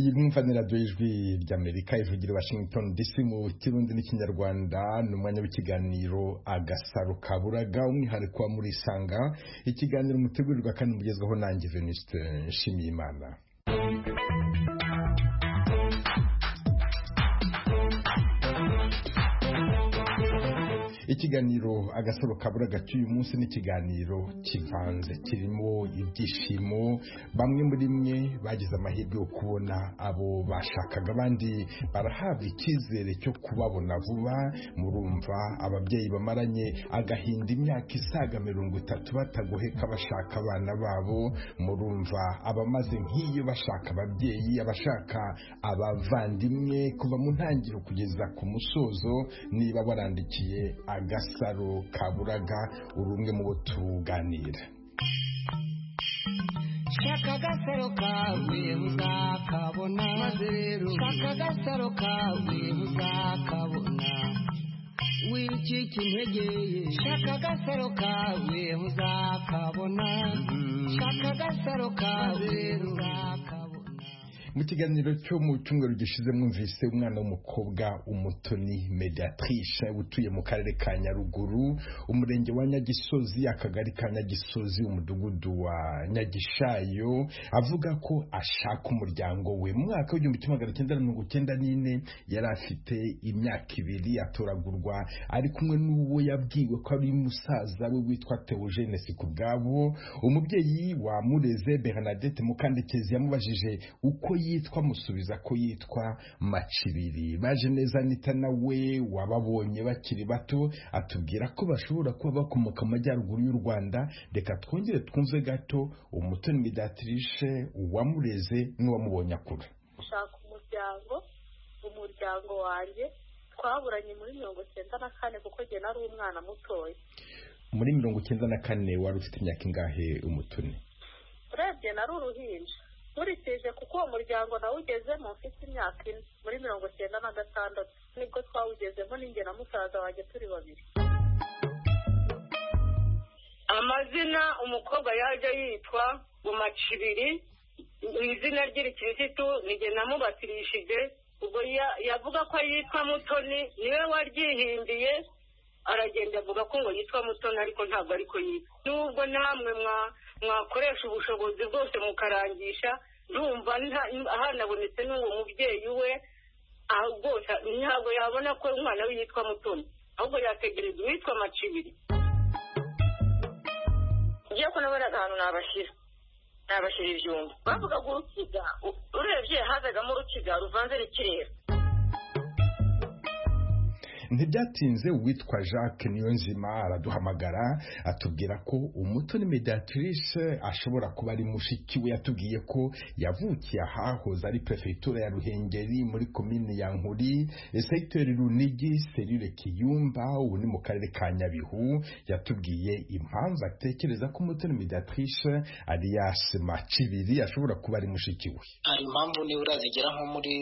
iyi mwumvanira ijwi ry'Amerika ivugira Washington DC mu Kirundi n'Ikinyarwanda n'umwanya w'ikiganiro Agasaro Kaburaga umwihariko wa muri Sanga, ikiganiro mutegurirwa kandi mugezweho nanjye Venuste Nshimiyimana. Ikiganiro Agasaro Kaburaga cy'uyu munsi n'ikiganiro kivanze kirimo ibyishimo. Bamwe muri mwe bagize amahirwe yo kubona abo bashakaga, abandi barahabwa icyizere cyo kubabona vuba. Murumva ababyeyi bamaranye agahinda imyaka isaga 30 batagoheka bashaka abana babo. Murumva abamaze nk'iyo bashaka ababyeyi, abashaka abavandimwe kuva mu ntangiro kugeza ku musozo. Niba barandikiye Agasaro Kaburaga urumwe mu bo tuganira. Shaka agasaro kawe uzakabona, shaka agasaro kawe uzakabona, wicika intege, shaka agasaro kawe uzakabona, shaka agasaro kawe uzakabona. Mu kiganiro cyo mu cyumweru gishize mwumvise umwana w'umukobwa Umutoni Mediatrice utuye mu karere ka Nyaruguru, umurenge wa Nyagisozi, akagari ka Nyagisozi, umudugudu wa Nyagishayo, avuga ko ashaka umuryango we. Mu mwaka w'1994 yari afite imyaka 2 atoragurwa ari kumwe n'uwo yabwiwe ko ari musaza we witwa Theogene Sikubwabo. Umubyeyi wa Mureze Bernadette Mukandekezi yamubajije uko yitwa, musubiza ko yitwa Macibiri. Baje neza Anita nawe wababonye bakiri bato atubwira ko bashobora kuba bakomoka mu majyaruguru y'u Rwanda. Reka twongere twumve gato Umutoni Mediatrice uwamureze n'uwamubonye akura. Ushaka umuryango wanjye twaburanye muri 1994 kuko jye nari umwana mutoya. Muri 1994 wari ufite imyaka ingahe Umutoni? Urebye nari uruhinja nkurikije kuko uwo muryango nawugezemo mfite imyaka 4 muri 1996 nibwo twawugezemo ninjye na musaza wanjye turi babiri. Amazina umukobwa yaje yitwa Macibiri, izina ry'irikirisitu nige namubatirishije. Ubwo yavuga ko yitwa Mutoni, niwe waryihindiye aragenda avuga ko ngo yitwa Mutoni ariko ntabwo ariko yitwa. Nubwo namwe mwakoresha ubushobozi bwose mukarangisha, ndumva ahanabonetse n'uwo mubyeyi we rwose ntabwo yabona ko umwana we yitwa Mutoni, ahubwo yategereza uwitwa Macibiri. Ngiye ko nabonaga ahantu nabashyira ibyumba bavugaga urukiga, urebye hazagamo urukiga ruvanze n'ikirere. Ntibyatinze uwitwa Jacques Niyonzima araduhamagara atubwira ko Umutoni Mediatrice ashobora kuba ari mushiki we. Yatubwiye ko yavukiye ahahoze ari prefecture ya Ruhengeri muri commune ya Nkuri, secteur Runigi, selire Kiyumba, ubu ni mu karere ka Nyabihu. Yatubwiye impamvu atekereza ko Umutoni Mediatrice alias Macibiri ashobora kuba ari mushiki we. Hari impamvu ni urazigera nko muri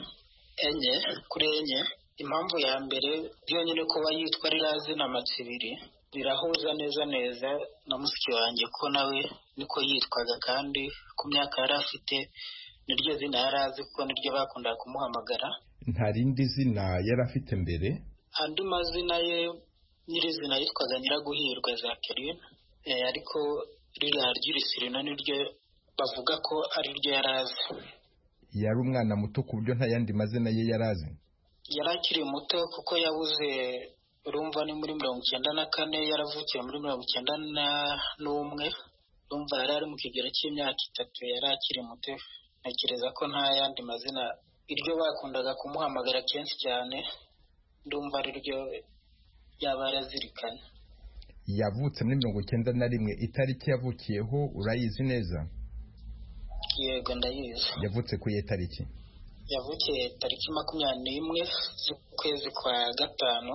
enye. Impamvu ya mbere byonyine kuba yitwa Rirazina Macibiri birahuza neza na musiki wanjye ko nawe niko yitwaga, kandi ku myaka yari afite niryo zina yari azi kuko niryo bakundaga kumuhamagara. Nta rindi zina yari afite mbere? Andi mazina ye nyirizina yitwaga Nyiraguhirwa Jacqueline, ariko ririya ry'irisirino niryo bavuga ko ari ryo yari azi. Yari umwana muto ku buryo nta yandi mazina ye yari azi? Yari akiri muto kuko yabuze, urumva ni muri 1994, yaravukiye muri 1991. Urumva yari ari mu kigero cy'imyaka 3, yari akiri muto. Ntekereza ko nta yandi mazina, iryo bakundaga kumuhamagara kenshi cyane, ndumva ari ryo yaba yarazirikanye. Yavutse muri 1991. Itariki yavukiyeho urayizi neza? Yego ndayizi. Yavutse ku ye tariki? Yavukiye tariki 21 z'ukwezi kwa gatanu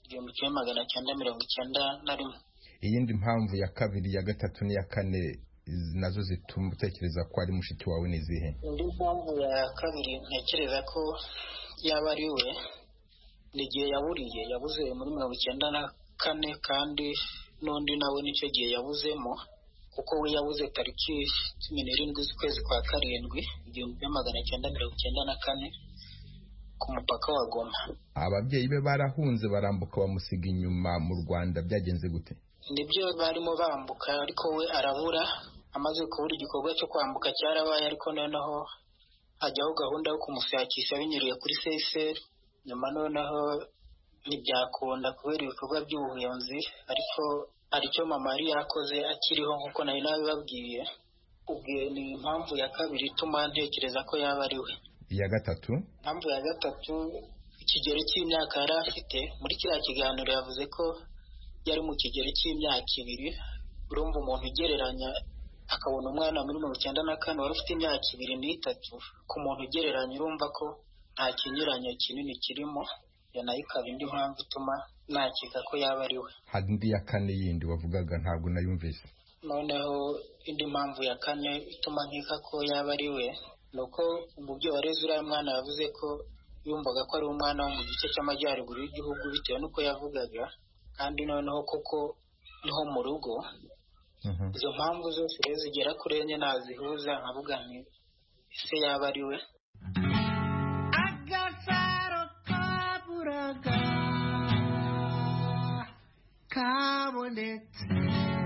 1991. Iyindi mpamvu ya kabiri, ya gatatu n'iya kane nazo zituma utekereza ko ari mushiki wawe ni zihe? Indi mpamvu ya kabiri ntekereza ko yaba ari we, n'igihe yabuze muri 1994, kandi n'undi nawe nicyo gihe yabuzemo. kuko we yabuze tariki 17 z'ukwezi kwa karindwi 1994 ku mupaka wa Goma. Ababyeyi be barahunze barambuka bamusiga inyuma mu Rwanda, byagenze gute? Nibyo barimo bambuka ariko we arabura, amaze kubura igikorwa cyo kwambuka cyarabaye, ariko noneho hajyaho gahunda yo kumushakisha binyuriye kuri CSR. Nyuma noneho ntibyakunda kubera ibikorwa by'ubuhunzi, ariko aricyo mama yari yakoze akiriho nk'uko nari nabibabwiye. Ubwo ni impamvu ya kabiri ituma ntekereza ko yaba ari we. Iya gatatu? Impamvu ya gatatu, ikigero cy'imyaka yari afite. Muri kiriya kiganiro yavuze ko yari mu kigero cy'imyaka 2. Urumva umuntu ugereranya akabona umwana muri 1994 wari ufite imyaka 2 n'itatu, ku muntu ugereranya urumva ko nta kinyuranyo kinini kirimo. Nayo ikaba indi mpamvu ituma nakeka ko yaba ari we. Hari indi ya kane yindi wavugaga ntabwo nayumvise. Noneho indi mpamvu ya kane ituma nkeka ko yaba ari we nuko umubyeyi wareze uriya mwana yavuze ko yumvaga ko ari umwana wo mu gice cy'amajyaruguru y'igihugu bitewe n'uko yavugaga, kandi noneho koko niho mu rugo. Izo mpamvu zose rero zigera kuri enye nazihuza nkavuga nti ese yaba ari we. Agasaro kaburaga kabonetse.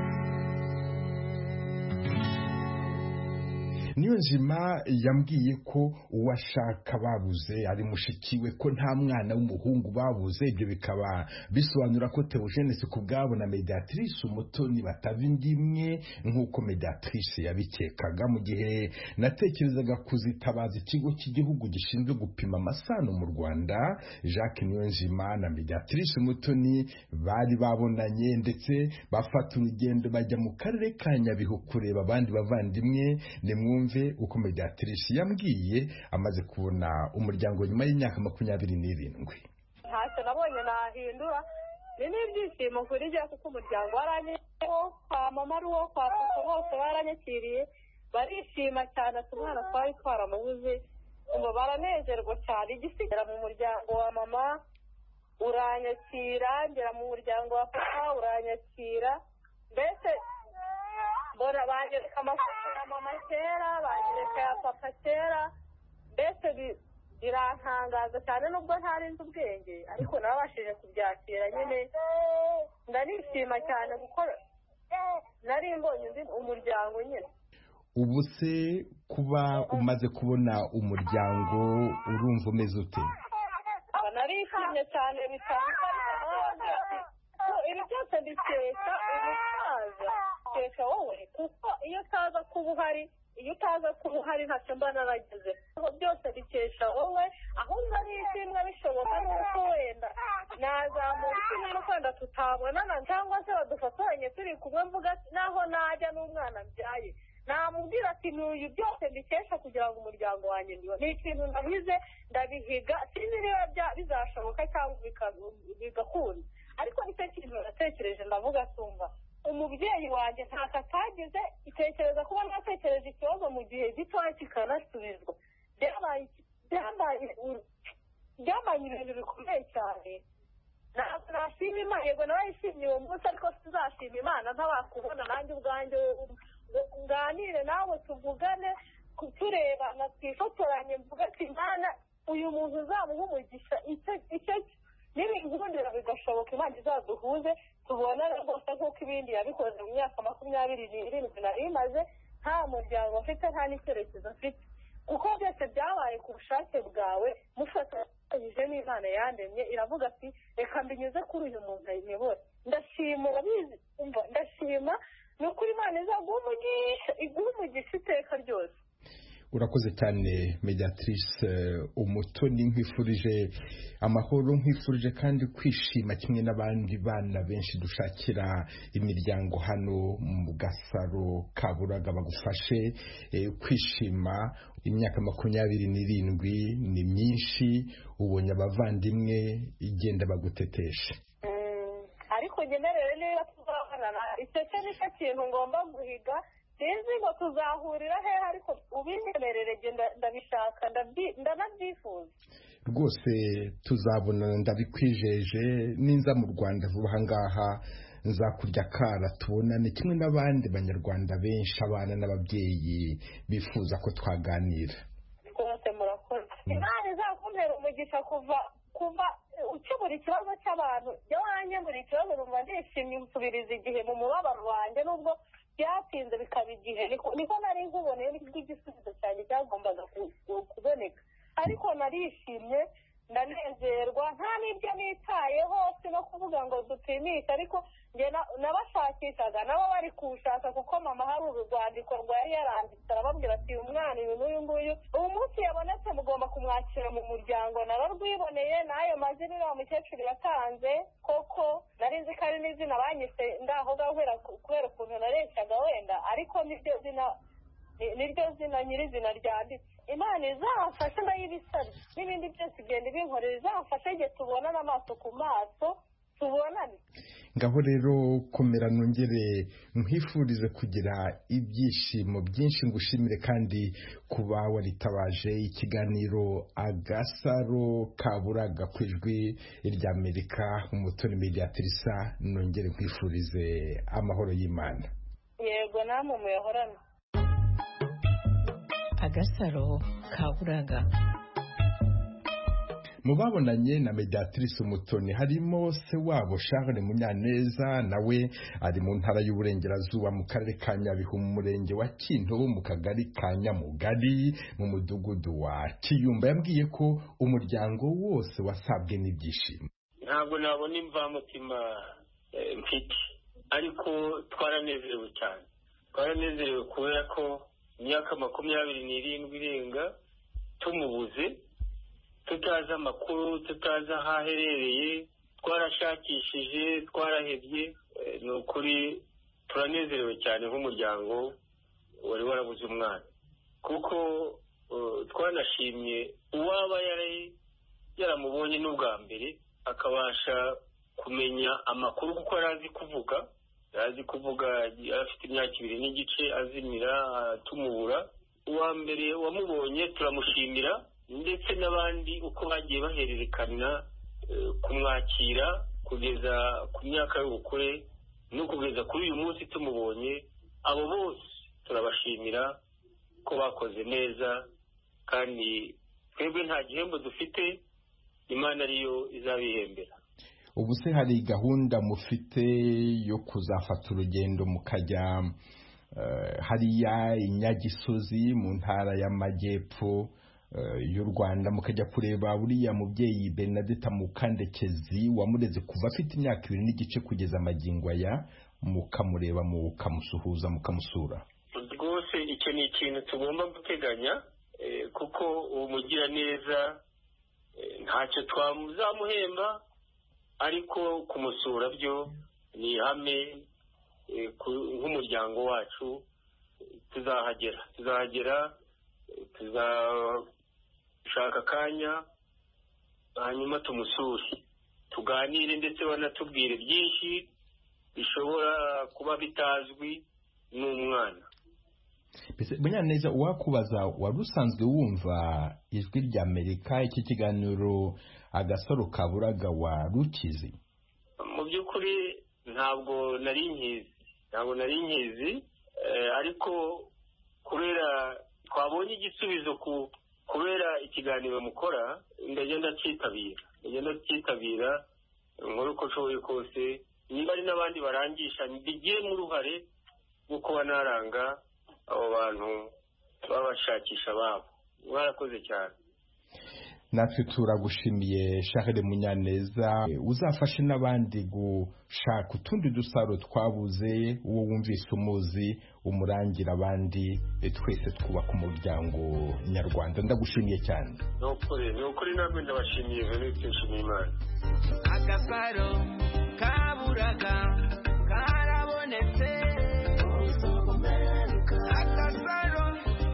Niyonzima yambwiye ko uwashaka babuze ari mushikiwe, ko nta mwana w'umuhungu babuze. Ibyo bikaba bisobanura ko Theogene Sikubwabo na Mediatrice Umutoni batava indimwe nk'uko Mediatrice yabikekaga. Mu gihe natekerezaga kuzitabaza ikigo cy'igihugu gishinzwe gupima amasano mu Rwanda, Jacques Niyonzima na Mediatrice Umutoni bari babonanye ndetse bafata urugendo bajya mu karere ka Nyabihu kureba abandi bavandimwe. Nimwumve uko Mediatrice yambwiye amaze kubona umuryango nyuma y'imyaka 27. Ntacyo nabonye nahindura, ni n'ibyishimo kuri njye kuko umuryango waranyeho, kwa mama ari uwo, kwa papa bose baranyakiriye, barishima cyane. Umwana twari twaramubuze, ngo baranezerwa cyane. Igisigara mu muryango wa mama uranyakira, ngera mu muryango wa papa uranyakira, mbese mbona banyereka amafoto ya mama kera, banyereka ya papa kera, mbese birantangaza cyane nubwo ntarinze ubwenge, ariko nabashije kubyakira nyine. Ndanishima cyane kuko nari mbonye umuryango nyine. Ubu se kuba umaze kubona umuryango urumva umeze ute? Narishimye cyane bitandukanye. Ibi byose mbikesha umusaza, mbikesha wowe, kuko iyo utaza kuba uhari ntacyo mba narageze. Byose bikesha wowe, ahubwo nishimwe bishoboka nuko wenda nazamuka kimwe no kwenda tutabonana cyangwa se badufatanye turi kumwe, mvuga naho najya n'umwana mbyaye namubwira ati n'uyu byose mbikesha kugira ngo umuryango wanjye ni ikintu ndabize ndabihiga, sinzi niba bizashoboka cyangwa bigakunda, ariko nicyo kintu natekereje ndavuga tumva umubyeyi wanjye ntako atagize. Itekereza kuba natekereje ikibazo mu gihe gitoya kikanasubizwa, byambaye ibintu bikomeye cyane. Nashima Imana, yego narayishimiye uwo munsi, ariko tuzashima Imana ntabakubona nanjye ubwanjye, nganire nawe tuvugane, turebana twifotoranye, mvuga ati Imana uyu muntu uzamuha umugisha, icyo n'ibihundira bigashoboka, Imana izaduhuze tubonane rwose nk'uko ibindi yabikoze mu myaka 27 nari imaze nta muryango mfite, nta n'icyerekezo mfite, kuko byose byabaye ku bushake bwawe mufatanyije n'Imana yandemye. Iravuga ati reka mbinyuze kuri uyu muntu ayiyobore. Ndashima urabizi, ndashima ni ukuri Imana izaguha umugisha iteka ryose. Urakoze cyane Mediatrice Umutoni, nkwifurije amahoro, nkwifurije kandi kwishima kimwe n'abandi bana benshi dushakira imiryango hano mu Gasaro ka Buraga bagufashe kwishima. Imyaka 27 ni myinshi, ubonye abavandimwe igenda bagutetesha. Ariko ngemerere niba tuzabonana, icyo nicyo kintu ngomba guhiga. Sinzi ngo tuzahurira hehe, ariko ubinyemerere ndabishaka, ndanabyifuza rwose. Tuzabonana ndabikwijeje, ninza mu Rwanda vuba aha ngaha nzakurya kara tubonane kimwe n'abandi banyarwanda benshi, abana n'ababyeyi bifuza ko twaganira. Twese murakoze. Imana izakumpera umugisha kuva ukemura ikibazo cy'abantu. Iyo wanyemura ikibazo numva ndishimye, nsubiriza igihe mu mubabaro wanjye, nubwo byatinze bikaba igihe. Niko nari nkuboneye n'igisubizo cyanjye cyagombaga kuboneka, ariko narishimye ndanezerwa, nta n'ibyo nitayeho, si no kuvuga ngo dupimishe, ariko njye nabashakishaga nabo bari kuwushaka, kuko mama hari urwandiko rwari yaranditse arababwira ati uyu mwana uyu n'uyu nguyu ubu munsi yabonetse mugomba kumwakira mu muryango. nararwiboneye n'ayo mazina uriya mukecuru yatanze, koko nari nzi ko ari n'izina banyise ndaho kubera ukuntu nareshyaga wenda, ariko niryo zina nyirizina ryanditse. Imana izamfashe ndayibisabye, n'ibindi byose igenda ibinkorera, izamfashe igihe tubonana amaso ku maso, tubonane. Ngaho rero komera, nongere nkwifurize kugira ibyishimo byinshi, ngushimire kandi kuba waritabaje ikiganiro Agasaro Kaburaga ku Ijwi ry'Amerika. Umutoni Mediatrice, nongere nkwifurize amahoro y'Imana. Yego, namwe muyahorana. Agasaro Kaburaga. Mu babonanye na Mediatrice Umutoni harimo se wabo Charles Munyaneza, nawe ari mu ntara y'Uburengerazuba mu karere ka Nyabihu mu murenge wa Kintobo mu kagari ka Nyamugari mu mudugudu wa Kiyumba. Yambwiye ko umuryango wose wasabwe n'ibyishimo. Ntabwo nabona imvamutima mfite, ariko twaranezerewe cyane. Twaranezerewe kubera ko imyaka 27 irenga tumubuze, tutazi amakuru, tutazi aho aherereye, twarashakishije, twarahebye. Ni ukuri turanezerewe cyane nk'umuryango wari warabuze umwana, kuko twanashimye uwaba yaramubonye n'ubwa mbere akabasha kumenya amakuru, kuko arazi kuvuga, afite imyaka 2 n'igice azimira tumubura. Uwa mbere wamubonye turamushimira, ndetse n'abandi uko bagiye bahererekana kumwakira kugeza ku myaka y'ubukure no kugeza kuri uyu munsi tumubonye. Abo bose turabashimira ko bakoze neza, kandi twebwe nta gihembo dufite, Imana ariyo izabihembera. Ubu se hari gahunda mufite yo kuzafata urugendo mukajya hariya i Nyagisozi mu ntara y'Amajyepfo y'u Rwanda, mukajya kureba buriya mubyeyi Bernadette Mukandekezi wamureze kuva afite imyaka 2 n'igice kugeza amagingo aya, mukamureba, mukamusuhuza, mukamusura? Rwose icyo ni ikintu tugomba guteganya, kuko umugira neza ntacyo twamuzamuhemba, ariko kumusura byo ni ihame. Nk'umuryango wacu tuzahagera, tuzashaka akanya hanyuma tumusure, tuganire, ndetse banatubwire byinshi bishobora kuba bitazwi n'umwana. Munyaneza, uwakubaza, wari usanzwe wumva Ijwi ry'Amerika, iki kiganiro Agasaro Kaburaga warukizi? Mu by'ukuri ntabwo nari nkizi, ariko kubera twabonye igisubizo kubera ikiganiro mukora, ndagenda cyitabira nkora uko nshoboye kose. Niba ari n'abandi barangisha, mbigiremo uruhare rwo kuba naranga abo bantu babashakisha babo. Mwarakoze cyane. Natwe turagushimiye Charles Munyaneza, uzafashe n'abandi gushaka utundi dusaro twabuze, uwo wumvise umuzi umurangira abandi, twese twubaka umuryango nyarwanda. Ndagushimiye cyane. Ni ukuri namwe ndabashimiye, Venuste Nshimiyimana. Agasaro Kaburaga karabonetse, Agasaro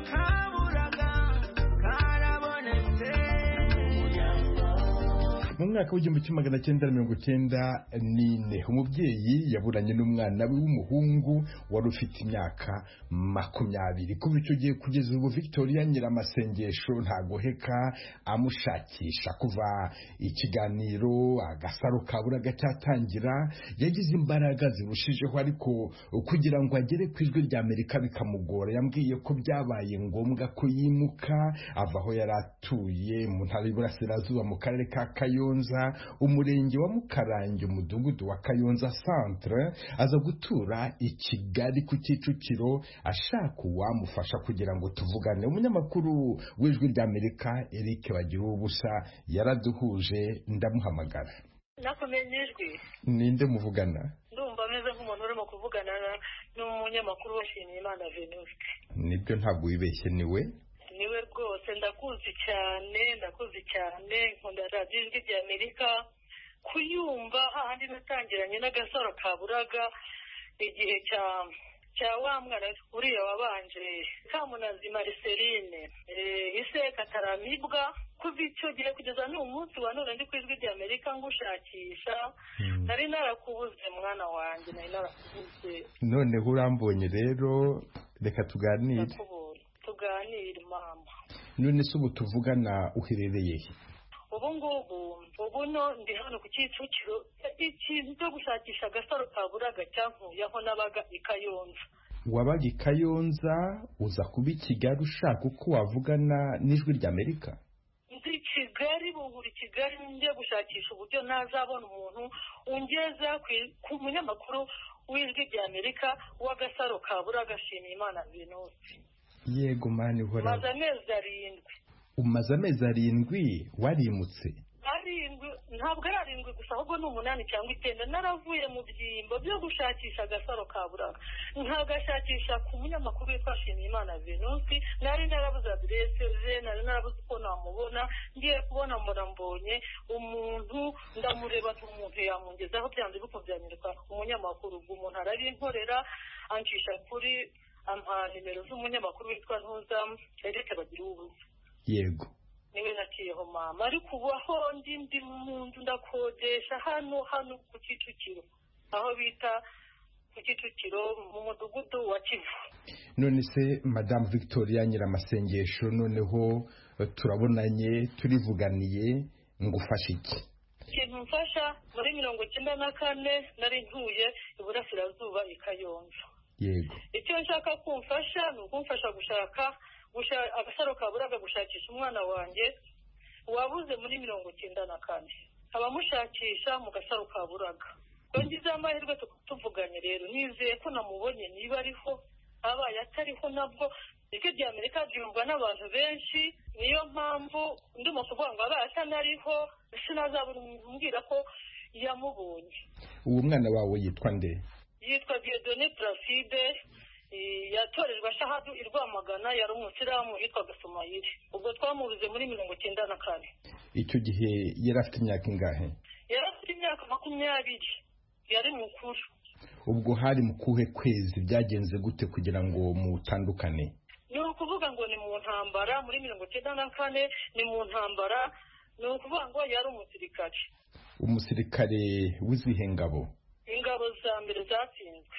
Kaburaga karabonetse. Mu mwaka w'igihumbi kimwe magana cyenda mirongo icyenda n'ine umubyeyi yaburanye n'umwana we w'umuhungu wari ufite imyaka 20. Kuva icyo gihe kugeza ubu Victoria Nyiramasengesho ntagoheka amushakisha. Kuva ikiganiro Agasaro Kaburaga cyatangira yagize imbaraga zirushijeho, ariko kugira ngo agere ku ijwi rya Amerika bikamugora. Yambwiye ko byabaye ngombwa ko yimuka ava aho yari atuye mu ntara y'Iburasirazuba mu karere ka Kayonza, umurenge wa Mukarange, umudugudu wa Kayonza Centre, aza gutura i Kigali ku Kicukiro ashaka uwamufasha kugira ngo tuvugane. Umunyamakuru w'ijwi rya Amerika Eric Bagiruwubusa yaraduhuje, ndamuhamagara. Nakumenye ijwi. Ninde muvugana? Ndumva meze nk'umuntu urimo kuvugana n'umunyamakuru washimye Imana Venuste. Nibyo, ntabwo wibeshye, niwe rwose. Ndakuzi cyane nkunda radiyo ijwi rya Amerika, kuyumva hahandi natangiranye n'Agasaro Kaburaga igihe cya wa mwana uriya wabanje Kamunazi Marceline Iseka Taramibwa. Kuva icyo gihe kugeza n'uyu munsi wa none ndi ku ijwi rya Amerika ngushakisha, nari narakubuze mwana wanjye, nari narakubuze. Noneho urambonye rero, reka tuganire. Tuganire mama. None se ubu tuvugana uherereye he? Ubu ndi hano ku Kicukiro. Ikintu cyo gushakisha Agasaro Kaburaga cyankuyeho, nabaga i Kayonza. Wabaga i Kayonza uza kuba i Kigali ushaka uko wavugana n'ijwi rya Amerika? Ndi Kigali, buri Kigali njye gushakisha uburyo nazabona umuntu ungeza ku munyamakuru w'ijwi rya Amerika w'Agasaro Kaburaga ashimye Imana Venuste. Yego mani hora. Maze amezi 7. Umaze amezi 7 warimutse? 7, ntabwo ari 7 gusa, ahubwo ni 8 cyangwa 9. Naravuye mu byimbo byo gushakisha Agasaro Kaburaga, nkagashakisha ku munyamakuru w'Ashimye Imana Venuste. Nari narabuze adresse ze, nari narabuze ko namubona. Ngiye kubona mbonye umuntu, ndamureba umuntu yamungezaho byanze bikubyanyirwa umunyamakuru. Umuntu arabinkorera, ancisha kuri ampa nimero z'umunyamakuru witwa Ntuza Eric Bagiruwubusa. Yego. Niwe naciyeho mama, ariko ubu aho ndi mu nzu ndakodesha hano ku Kicukiro, aho bita ku Kicukiro mu mudugudu wa Kivu. None se Madame Victoria Nyiramasengesho, noneho turabonanye, turivuganiye, ngufasha iki? Ikintu mfasha, muri 1994 nari ntuye Iburasirazuba i Kayonza. Yego. Icyo nshaka kumfasha ni ukumfasha gushaka Agasaro Kaburaga, gushakisha umwana wanjye wabuze muri 1994. Abamushakisha mu Gasaro Kaburaga. Ngize amahirwe tuvuganye rero, nizeye ko namubonye. Niba ariho, abaye atariho nabwo ijwi rya Amerika ryumva n'abantu benshi. Niyo mpamvu ndimo kuvuga ngo abaye atanariho, sinazabura umbwira ko yamubonye. Uwo mwana wawe yitwa nde? Yitwa Dieudonné Placide. Yatorejwe Shahadu i Rwamagana, yari umusiramu yitwaga Somayiri. Ubwo twamubuze muri 1994. Icyo gihe yari afite imyaka ingahe? Yari afite imyaka 20. Yari mukuru. Ubwo hari mu kuhe kwezi, byagenze gute kugira ngo mutandukane? Ni ukuvuga ngo ni mu ntambara muri 1994, ni mu ntambara. Ni ukuvuga ngo yari umusirikare. Umusirikare w'izihe ngabo? Ingabo za mbere zatsinzwe.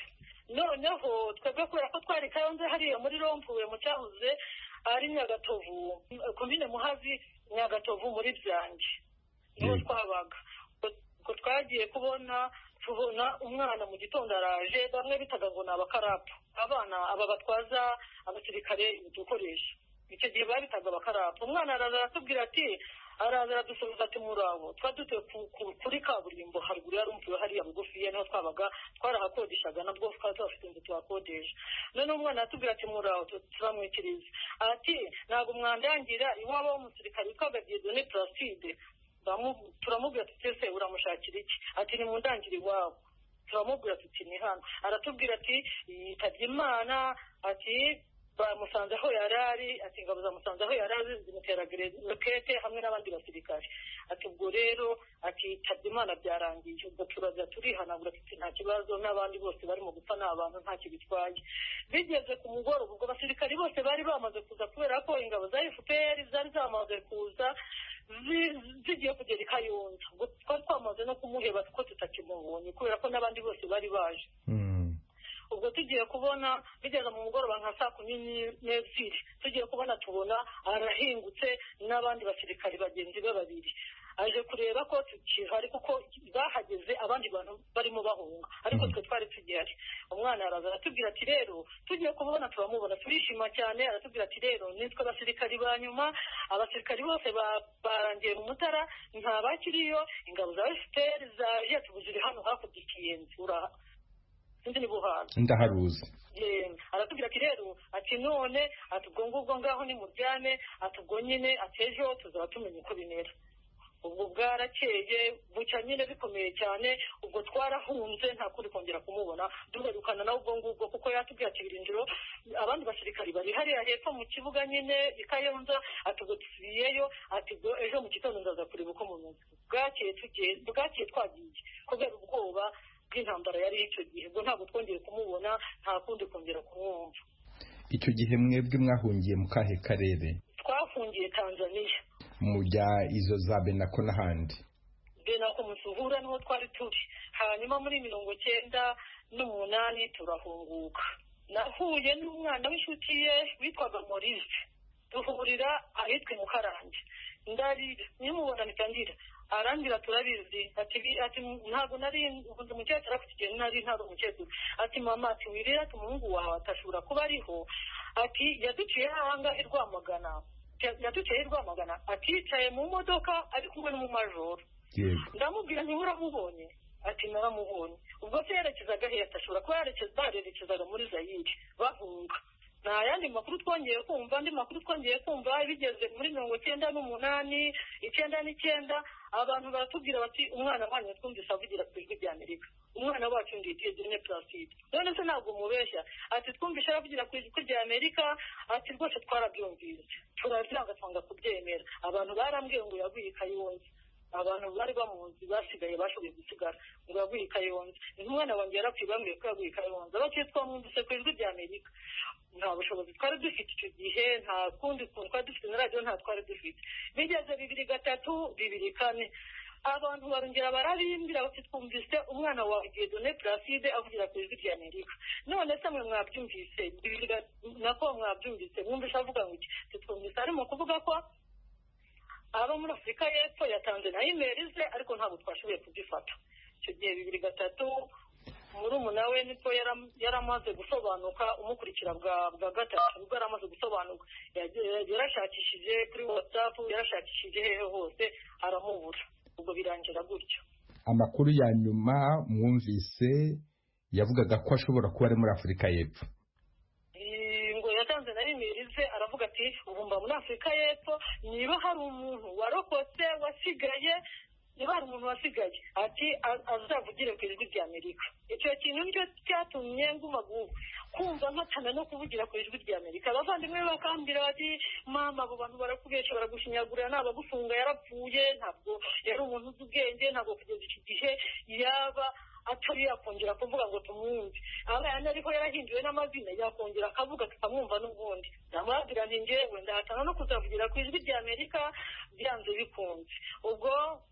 Noneho twebwe kubera ko twari Kayonza hariya muri Rompuwe mu cyahoze ari Nyagatovu, komine Muhazi, Nyagatovu muri Byange. Niho twabaga. Ko twagiye tubona umwana mu gitondo araje, bamwe bitaga ngo ni abakarapu. Abana aba batwaza abasirikare udukoresha. Icyo gihe babitaga abakarapu. Umwana aratubwira ati, aradusubiza ati murabo, twadutuye kuri kaburimbo haruguru ya Rompuwe hariya bugufiya, niho twabaga, twarahakodeshaga nabwo twari dufite inzu tuhakodesha. None umwana atubwira ati murabo, turamwikiriza. Ati ntabwo mwandangira iwabo w'umusirikare witwaga Dieudonné Placide. Turamubwira tuti ese uramushakira iki? Ati ni mundangire iwabo. Turamubwira tuti ni hano. Aratubwira ati yitabye Imana. Ati bamusanze aho yarari, ati ingabo zamusanze aho yarari zimuteraga rokete hamwe n'abandi basirikare. Ati ubwo rero ati yitabye Imana byarangiye. Ubwo turaza turihanagura tuti nta kibazo, n'abandi bose barimo gupfa n'abantu nta kibitwaye. Bigeze ku mugoroba ubwo basirikare bose bari bamaze kuza, kubera ko ingabo za FPR zari zamaze kuza. zigiye kugera i Kayonza. Ubwo twari twamaze no kumuheba ko tutakimubonye kubera ko n'abandi bose bari baje. Ubwo tugiye kubona bigeze mu mugoroba nka 12:00 tugiye kubona tubona arahingutse n'abandi basirikari bagenzi be babiri. Aje kureba ko tukihari kuko bahageze abandi bantu barimo bahunga ariko twe twari tugihari. Umwana araza aratubwira ati rero tugiye kubona turamubona turishima cyane. Aratubwira ati rero nitwe abasirikari ba nyuma, abasirikari bose barangiye mu Mutara nta bakiriyo, ingabo za FPR zaje tubuzire hano hakurya ikiyenzi sinzi ni Buhanga ndaharuzi. Aratubwira ati rero ati none ati ubwo ngubwo ngaho ni muryane, ati ubwo nyine atejo tuzaba tumenye uko bimera. Ubwo bwarakeye bucya nyine bikomeye cyane. Ubwo twarahunze nta kundi kongera kumubona duherukana nawe ubwo ngubwo kuko yatubwiye ati Birindiro abandi basirikari bari hariya hepfo mu kibuga nyine i Kayonza, ati ubwo dusubiyeyo, ati ubwo ejo mu gitondo nzaza kureba uko mumeze. Bwakeye twagiye kubera ubwoba bw'intambara yari icyo gihe. Ubwo ntabwo twongeye kumubona nta kundi kongera kumwumva. Icyo gihe mwebwe mwahungiye mu kahe karere? Twafungiye Tanzania mujya izo za Benako n'ahandi. Benako Musuhura niho twari turi. Hanyuma muri 1998 turahunguka. Nahuye n'umwana w'inshuti ye witwaga Maurice, duhurira ahitwa mu Karange. Nimubona nitandira arambwira turabizi ati ntabwo nari ubundi umukecuru afite nari ntari umukecuru. Ati mama ati wirira ati umuhungu wawe atashobora kuba ariho. Ati yaduciye hanga irwamagana aticaye mu modoka ari kumwe n'umumajoro. Ndamubwira ntimuramubonye? Ati naramubonye. Ubwo se yerekezaga he? Atashobora kuba barerekezaga muri Zaire bahunga. Nta yandi makuru twongeye kumva. Andi makuru twongeye kumva bigeze muri 1998 1999 abantu baratubwira bati umwana wanyu twumvise avugira ku ijwi rya Amerika. Umwana wacu ndi Dieudonné Placide. None se ntabwo mubeshya? Ati twumvise avugira ku ijwi rya Amerika. Ati rwose twarabyumvise turabyanga twanga kubyemera. Abantu barambwiye ngo yaguye i Kayonza. Abantu bari bamuzi basigaye bashoboye gusigara ngo yaguye i Kayonza. Umwana wanjye yarapfuye bambwiye ko yaguye i Kayonza. Bakiye twamwumvise ku ijwi rya Amerika. Nta bushobozi twari dufite icyo gihe, nta kundi kuntu twari dufite na radiyo nta twari dufite. Bigeze 2003 2004 abantu barongera barabimbira bati twumvise umwana wa Dieudonné Placide avugira ku ijwi rya Amerika. None se mwe mwabyumvise? Nako mwabyumvise mwumvise avuga ngo iki? Twumvise arimo kuvuga ko aba muri Afurika y'Epfo yatanze na email ze ariko ntabwo twashoboye kuzifata. Icyo gihe 2003 murumuna we niko yaramaze gusobanuka umukurikira bwa gatatu. Ubwo yaramaze gusobanuka yarashakishije kuri WhatsApp, yarashakishije hehe hose aramubura. Ubwo birangira gutyo. Amakuru ya nyuma mwumvise yavugaga ko ashobora kuba ari muri Afurika y'Epfo. Ngo yatanze na email ze aravuga ati ubumba muri Afurika y'Epfo niba hari umuntu warokotse wasigaye ati azavugire ku ijwi rya Amerika. Icyo kintu nicyo cyatumye nguma kumva nkatana no kuvugira ku ijwi rya Amerika. Abavandimwe bakambira bati mama abo bantu barakubesha baragushinyagurira nabagufunga yarapfuye ntabwo yari umuntu uzi ubwenge ntabwo kugeza iki gihe yaba atari yakongera kuvuga ngo tumwumve. Abana ariko yarahinduwe n'amazina yakongera akavuga tukamwumva n'ubundi. Ndamubwira nti njyewe ndahatana no kuzavugira ku ijwi rya Amerika byanze bikunze. Ubwo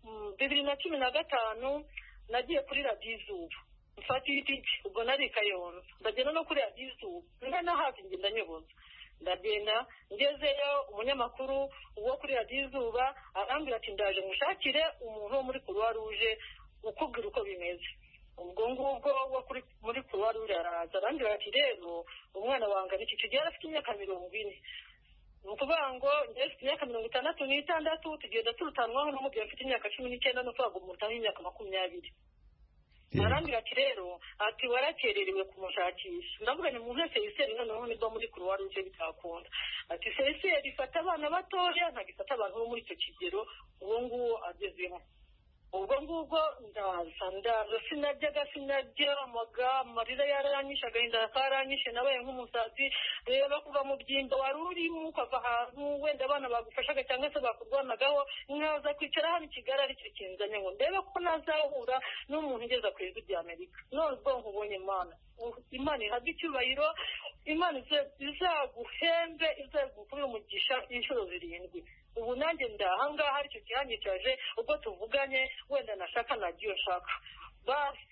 2015 nagiye kuri radiyo Izuba mfata itike. Ubwo nari Kayonza ndagenda no kuri radiyo Izuba na hafi ngenda nyoboza. Ndagenda ngezeyo umunyamakuru wo kuri radiyo Izuba arambwira ati ndaje mushakire umuntu wo muri Croix Rouge ukubwira uko bimeze. Ubwo ngubwo muri Croix Rouge araza arambwira ati rero umwana wanga iki kigiye afite imyaka 40. Nukuvuga ngo njye mfite imyaka 66 tugenda turutanwaho n'umugabo ufite imyaka 19 no kwaga umutaho imyaka 20. Arambwira ati rero ati warakererewe kumushakisha. Ndavuga ni mu ntese iseri noneho niba muri Croix Rouge bitakunda. Ati seri ifata abana batoya ntagifata abantu bo muri icyo kigero uwo nguwo agezemo. Ubwo ngubwo ndaza sinaryamaga amarira yaranyishe agahinda karanyishe nabaye nk'umusazi. Rero kuva mu byimba wari urimo ukava ahantu wenda abana bagufashaga cyangwa se bakurwanagaho nkaza kwicara hano i Kigali ari cyo kinzanye ngo ndebe ko nazahura n'umuntu ugeza ku ijwi rya Amerika. None ubwo nkubonye Imana ihabwe icyubahiro, Imana izaguhembe izagukurira umugisha inshuro 7. ubu nanjye ndahangaha aricyo kihanyicaje ubwo tuvuganye wenda nashaka nagiye nshaka basi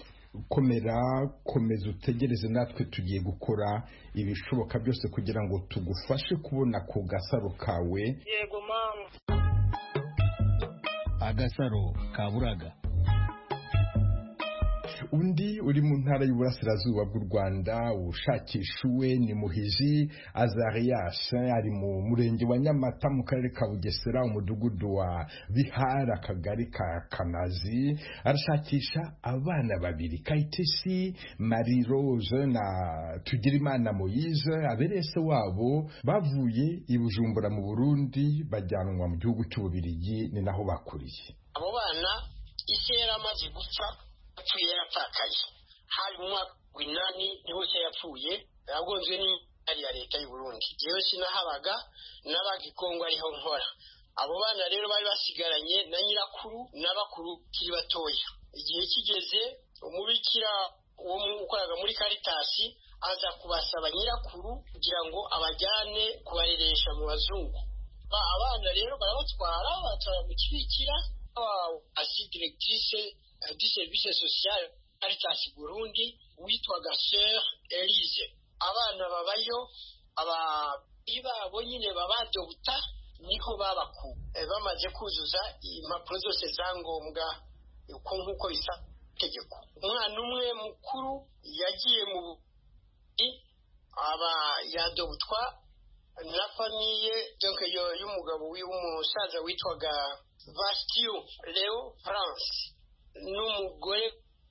komeza utegereze, natwe tugiye gukora ibishoboka byose kugira ngo tugufashe kubona ku gasaro kawe. Yego mama. Agasaro kaburaga. Undi uri mu ntara y'uburasirazuba bw'u Rwanda ushakishuwe ni Muhiji Azarias, ari mu murenge wa Nyamata mu karere ka Bugesera, umudugudu wa Bihara, akagari ka Kanazi. Arashakisha abana babiri, Kayitesi Marie Rose na Tugirimana Moise, aberese wabo bavuye i Bujumbura mu Burundi bajyanwa mu gihugu cy'Ububiligi, ni naho bakuriye. Abo bana ise yaramaze gupfa, apfuye yarapfakaye. Hari mu mwaka w'inani niho se yapfuye, yagonzwe n'imari ya leta y'u Burundi. Jewe sinahabaga, nabaga i Kongo ariho nkora. Abo bana rero bari basigaranye na nyirakuru n'abakuru kiri batoya. Igihe kigeze, umubikira wo ukoraga muri Caritas aza kubasaba nyirakuru kugira ngo abajyane kubareresha mu bazungu. Abana rero barabatwara mu kibikira, asi directrice du service social Caritas Burundi witwaga Sœur Elise. Abana babayo, babo nyine babadobuta niko babaku bamaze kuzuza impapuro zose zangombwa uko nkuko bisa tegeko. Umwana umwe mukuru yagiye mu yadobutwa na famiye donc y'umugabo w'umusaza witwaga Bastien Leo France n'umugore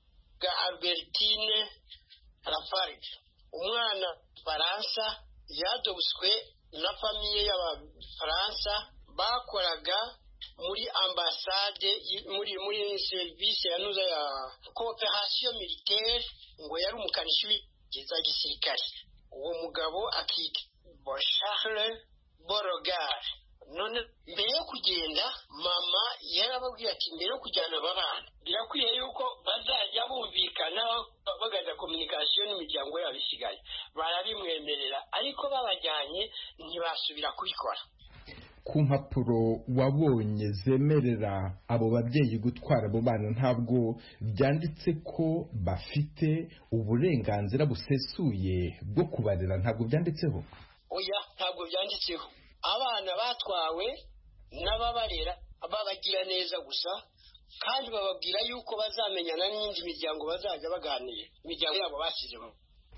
ga Albertine Lafarge. Umwana Faransa yadobuswe na famiye y'Abafaransa bakoraga muri ambassade muri service yanuza ya coopération militaire, ngo yari umukanishi w'igeza gisirikare. Uwo mugabo akitwa Charles Borogar. None mbere yo kugenda mama yarababwiye ati mbere yo kujyana abana birakwiye yuko bazajya bumvikana bagaza communication n'imiryango yabo isigaye. Barabimwemerera, ariko babajyanye ntibasubira kubikora. Ku mpapuro wabonye zemerera abo babyeyi gutwara abo bana ntabwo byanditse ko bafite uburenganzira busesuye bwo kubarera, ntabwo byanditseho. Oya, ntabwo byanditseho. Abana batwawe n'ababarera babagira neza gusa, kandi bababwira yuko bazamenyana n'indi miryango bazajya baganira, imiryango yabo basizemo.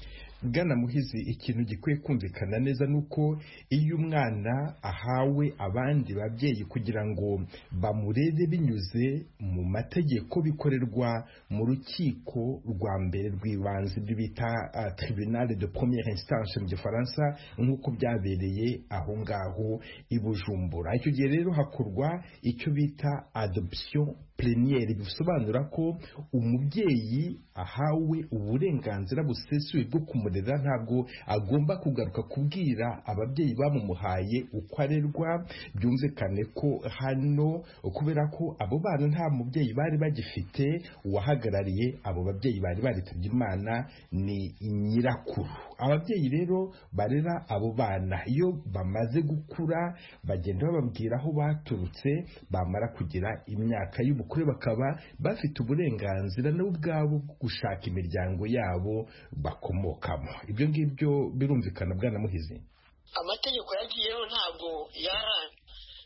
Bwana Muhizi, ikintu gikwiye kumvikana neza nuko iyo umwana ahawe abandi babyeyi kugira ngo bamureze binyuze mu mategeko, bikorerwa mu rukiko rwa mbere rw'ibanze bita tribunal de première instance mu Gifaransa, nk'uko byabereye aho ngaho i Bujumbura. Icyo gihe rero hakorwa icyo bita adoption plénière, bisobanura ko umubyeyi ahawe uburenganzira busesuye bwo kumurera, ntabwo agomba kugaruka kubwira ababyeyi bamumuhaye uko arerwa. Byumvikane ko hano, kubera ko abo bana nta mubyeyi bari bagifite, uwahagarariye abo babyeyi bari baritabye Imana ni nyirakuru. Ababyeyi rero barera abo bana iyo bamaze gukura bagenda bababwira aho baturutse, bamara kugira imyaka y'ubukure bakaba bafite uburenganzira nabo ubwabo bwo gushaka imiryango yabo bakomokamo. Ibyo ngibyo birumvikana, Bwana Muhizi. Amategeko yagiyeho ntabwo yaranga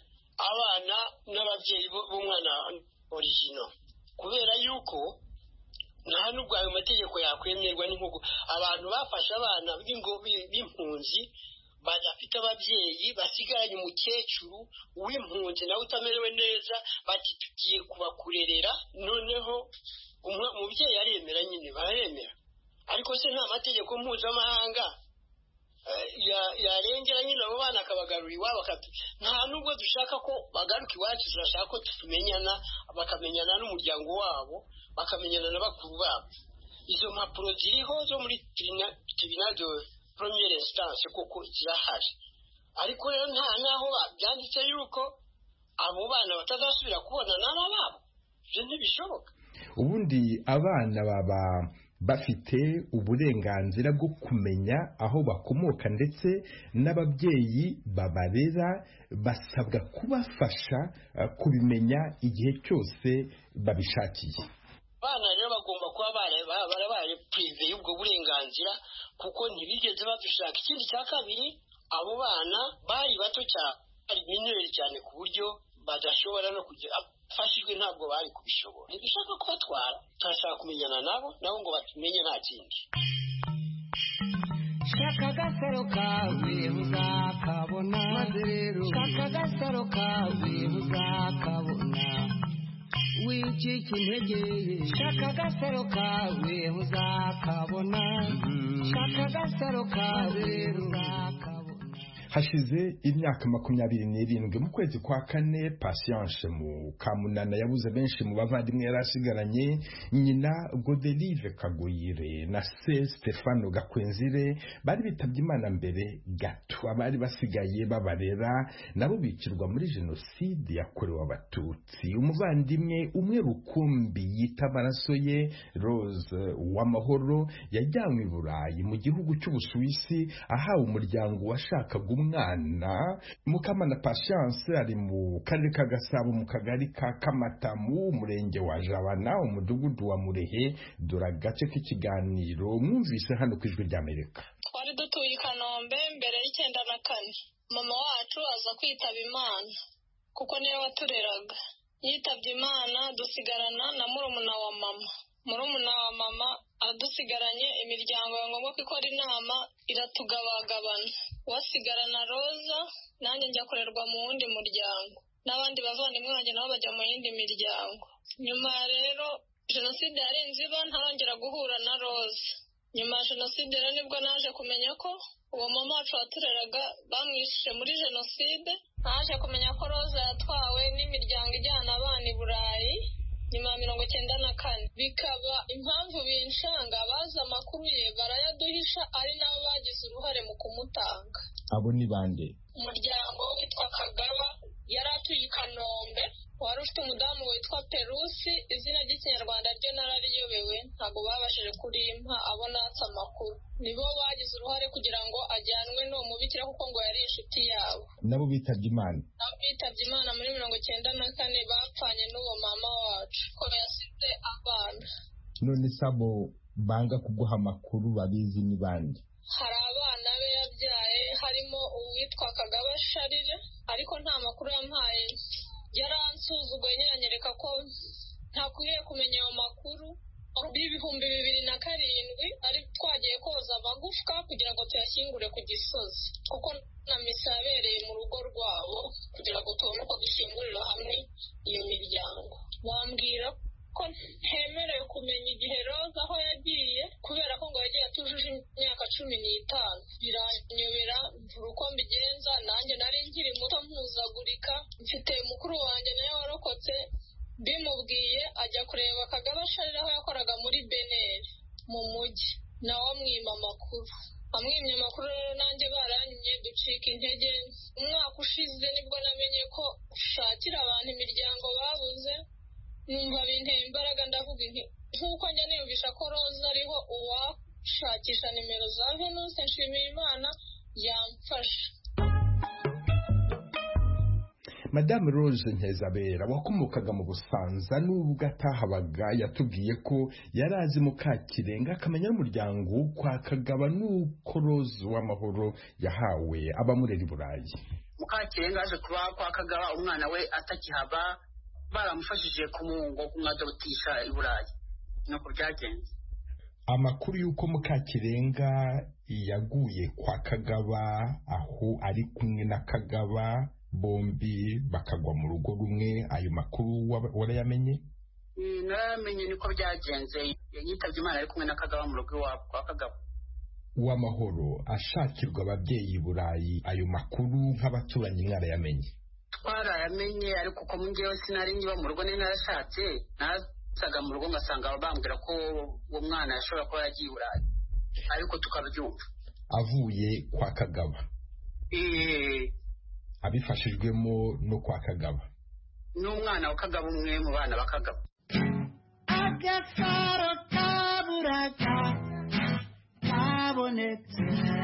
abana n'ababyeyi b'umwana original, kubera yuko nta nubwo ayo mategeko yakwemerwa n'inkugu. Abantu bafashe abana b'impunzi badafite ababyeyi, basigaranye umukecuru w'impunzi nawe utamerewe neza, bati tugiye kubakurerera. Noneho umubyeyi aremera, nyine baremera, ariko se nta mategeko mpuzamahanga yarengera nyine abo bana akabagarura iwabo. Nta nubwo dushaka ko bagaruka iwacu, turashaka ko tumenyana, bakamenyana n'umuryango wabo, bakamenyana na bakuru babo. Izo mpapuro ziriho zo muri tribunal de première instance kuko zirahari, ariko rero nta naho byanditse yuko abo bana batazasubira kubonana n'ababo. Ibyo ntibishoboka. Ubundi abana baba bafite uburenganzira bwo kumenya aho bakomoka ndetse n'ababyeyi babarera basabwa kubafasha kubimenya igihe cyose babishakiye. Abana rero bagomba kuba barabaye prive y'ubwo burenganzira kuko ntibigeze babishaka. Ikindi cya kabiri, abo bana bari bato cyane, bari minere cyane ku buryo badashobora no kugira afashijwe, ntabwo bari kubishobora. Ntibishaka kubatwara, turashaka kumenyana nabo ngo batumenye nta kindi. Shaka agasaro kawe uzakabona, maze rero shaka agasaro kawe uzakabona, wicika intege, shaka agasaro kawe uzakabona, shaka agasaro kawe rero uzakabona. Hashize imyaka 27 mu kwezi kwa kane, Patience Mukamunana yabuze benshi mu bavandimwe yarasigaranye. Nyina Godelive Kagoyire na se Stefano Gakwenzire bari bitabye Imana mbere gato. Abari basigaye babarera nabo bicirwa muri jenoside yakorewe Abatutsi. Umuvandimwe umwe rukumbi yita amaraso ye, Rose Uwamahoro, yajyanywe i Burayi mu gihugu cy'Ubusuwisi ahawe umuryango washakaga umwana. Mukamana Patience ari mu karere ka Gasabo mu kagari ka Kamatamu, umurenge wa Jabana, umudugudu wa Murehe. Dore agace k'ikiganiro mwumvise hano ku Ijwi ry'Amerika. Twari dutuye i Kanombe mbere y'94. Mama wacu aza kwitaba Imana kuko niyo watureraga. Yitabye Imana dusigarana na murumuna wa mama. Murumuna wa mama adusigaranye, imiryango ya ngombwa ko ikora inama iratugabagabana. Wasigarana Roza, nanjye njya kurerwa mu wundi muryango, n'abandi bavandimwe banjye nabo bajya mu yindi miryango. Nyuma rero jenoside yarenze iba, ntarongera guhura na Roza. Nyuma ya jenoside rero nibwo naje kumenya ko uwo mama wacu watureraga bamwishe muri jenoside. Naje kumenya ko Roza yatwawe n'imiryango ijyana abana i Burayi nyuma ya 94. Bikaba impamvu binshanga, baza amakuru ye barayaduhisha, ari nabo bagize uruhare mu kumutanga. Abo ni bande? Umuryango witwa Kagaba, yari atuye i Kanombe, wari ufite umudamu witwa Perusi. Izina ry'ikinyarwanda ryo narariyobewe, ntabwo babashije kurimpa abo natse amakuru. Nibo bagize uruhare kugira ngo ajyanwe no mubikira kuko ngo yari inshuti yabo. Nabo bitabye Imana? Nabo bitabye Imana muri 94, bapfanye n'uwo mama wacu ko yasize abana. None sabo banga kuguha amakuru babizi ni bande? Hari abana be yabyaye, harimo uwitwa Kagaba Sharire, ariko nta makuru yampaye. Yaransuzuguye nyanyereka ko ntakwiye kumenya ayo makuru. Ibihumbi 2007 ari twagiye koza amagufwa kugira ngo tuyashyingure ku Gisozi, kuko na misa yabereye mu rugo rwabo kugira ngo tubone ko dushyingurira hamwe iyo miryango. Bambwira ko ntemerewe kumenya igihe Roza aho yagiye kubera ko ngo yagiye atujuje imyaka 15. Biranyobera, mvura uko mbigenza. Nanjye nari nkiri muto mpuzagurika, mfite mukuru wanjye nawe warokotse. Bimubwiye ajya kureba Kagaba Sharire aho yakoraga muri Beneri mu mujyi, nawe amwima amakuru. Amwimye amakuru rero nanjye baranyimye, ducika intege. Umwaka ushize nibwo namenye ko ushakira abantu imiryango babuze. Numva binteye imbaraga, ndavuga nti nk'uko njya niyumvisha ko Roza ariho uwashakisha nimero za Venus Nshimiyimana yamfasha. Madame Rose Ntezabera wakomokaga mu Busanza, n'ubwo atahabaga yatubwiye ko yarazi Mukakirenga, akamenya n'umuryango kwa Kagaba, n'uko Rose Uwamahoro yahawe abamurera i Burayi. Mukakirenga aje kuba kwa Kagaba umwana we atakihaba, baramufashije kumwadotisha i Burayi. Nuko byagenze. Amakuru y'uko Mukakirenga yaguye kwa Kagaba, aho ari kumwe na Kagaba, bombi bakagwa mu rugo rumwe, ayo makuru warayamenye? Naramenye niko byagenze. Yitabye Imana ari kumwe na Kagaba mu rugo iwabo kwa Kagaba. Uwamahoro ashakirwa ababyeyi i Burayi, ayo makuru nk'abaturanyi mwarayamenye? Twarayamenye, ariko ko mungewe sinari ngiba mu rugo, nari narashatse. Nasaga mu rugo ngasanga bambwira ko uwo mwana yashobora kuba yagiye i Burayi, ariko tukabyumva avuye kwa Kagaba. Abifashijwemo no kwa Kagaba. N'umwana wa Kagaba, umwe mu bana ba Kagaba. Agasaro kaburaga kabonetse.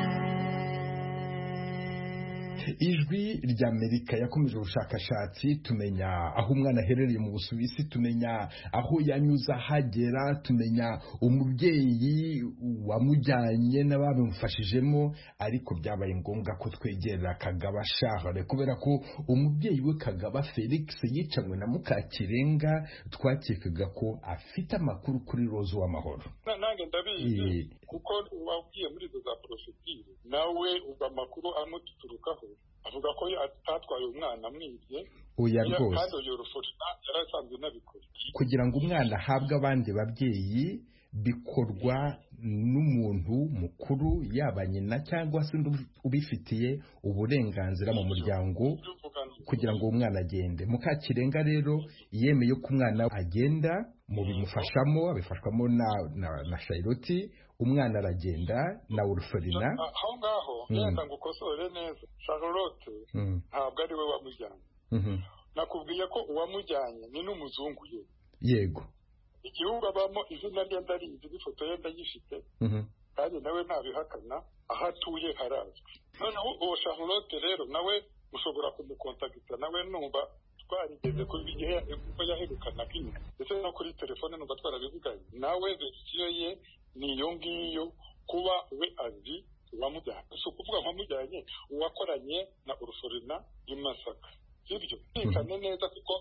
Ijwi ry'Amerika yakomeje ubushakashatsi tumenya aho umwana aherereye mu Busuwisi, tumenya aho yanyuze ahagera, tumenya umubyeyi wamujyanye n'ababimufashijemo, ariko byabaye ngombwa ko twegera Kagaba Charles kubera ko umubyeyi we Kagaba Felix yicanywe na Mukakirenga, twakekaga ko afite amakuru kuri Rose w'amahoro. Nange ndabizi kuko wabwiye muri izo za procedure nawe ubwo amakuru amuturukaho avuga ko atatwaye umwana amwibye. Oya rwose kandi uyu rufuta yarasanzwe nabikora kugira ngo umwana ahabwe abandi babyeyi bikorwa n'umuntu mukuru, yaba nyina cyangwa se ubifitiye uburenganzira mu muryango kugira ngo umwana agende. Mukakirenga rero yemeye ko umwana agenda, mu bimufashamo abifashwamo na Charlotte, umwana aragenda na Urfolina. Aho ngaho yenda ngo ukosore neza, Charlotte ntabwo ari we wamujyanye. Nakubwiye ko uwamujyanye ni n'umuzungu ye. Yego. Igihugu abamo izina rye ndarizi, n'ifoto ye ndayifite, kandi nawe ntabihakana, aho atuye harazwi. Noneho uwo Charlotte rero nawe ushobora kumukontakita, nawe numva twarigeze kuri igihe uko yaherukanaga inyuma, ndetse no kuri telefone numva twarabivuganye nawe. Verisiyo ye ni iyo ngiyo, kuba we azi uwamujyanye, si ukuvuga nkamujyanye uwakoranye na Urfolina i Masaka, sibyo bikane neza, kuko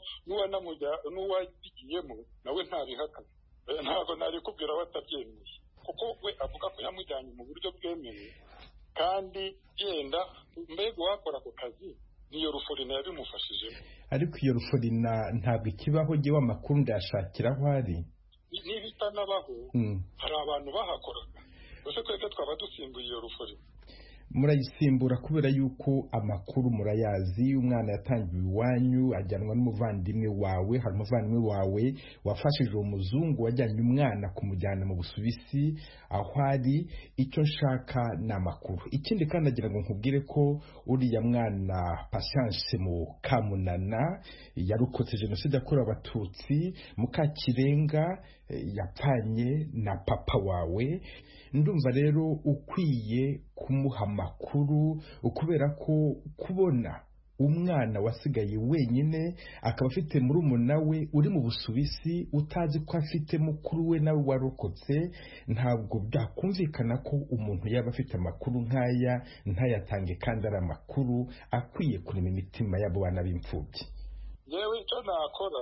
n'uwagiyemo nawe ntabihakana. Ntabwo nari kubwira batabyemeye, kuko we avuga ko yamujyanye mu buryo bwemewe, kandi yenda mbega uwakora ako kazi niyo Urfolina yabimufashijemo. Ariko iyo Urfolina ntabwo ikibaho, jyewe amakuru ndashakira aho ari. Niba itanabaho hari abantu bahakoraga, gusa twese twaba dusimbuye iyo Urfolina. Murayisimbura kubera yuko amakuru murayazi. Umwana yatangiwe iwanyu, ajyanwa n'umuvandimwe wawe. Hari umuvandimwe wawe wafashije uwo muzungu wajyanye umwana kumujyana mu Busuwisi aho ari. Icyo nshaka ni amakuru. Ikindi kandi agira ngo nkubwire ko uriya mwana Patience mu Kamunana yarokotse Jenoside yakorewe Abatutsi. Mukakirenga yapfanye na papa wawe. Ndumva rero ukwiye kumuha amakuru, kubera ko kubona umwana wasigaye wenyine akaba afite murumuna we uri mu Busuwisi, utazi ko afite mukuru we nawe warokotse, ntabwo byakumvikana ko umuntu yaba afite amakuru nk'aya ntayatange, kandi ari amakuru akwiye kurema imitima y'abo bana b'imfubyi. Yewe icyo nakora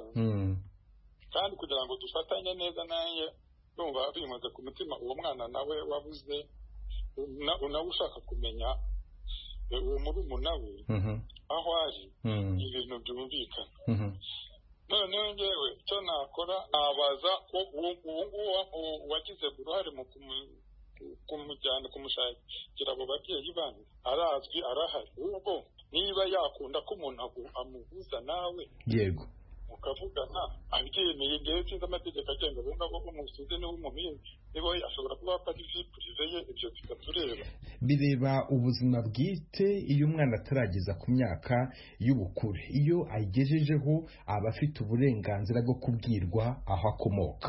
kandi kugira ngo dufatanye neza naye, numva bimaze ku mutima uwo mwana nawe wabuze, nawe ushaka kumenya uwo murumuna we aho ari, ibintu byumvikana. Noneho ngewe icyo nakora, nabaza ko uwo nguwo wagize uruhare mu kumujyana kumushakira abo babyeyi bandi arazwi, arahari. Ubwo niba yakunda ko umuntu amuhuza nawe, yego, ukavugana abyemeye, ngewe sinzi amategeko agenga abo ngabo umusuze n'umuhinzi, niba ashobora kuba ari vipurive ye, ibyo tukatureba. Bireba ubuzima bwite. Iyo umwana atarageza ku myaka y'ubukure, iyo ayigejejeho aba afite uburenganzira bwo kubwirwa aho akomoka.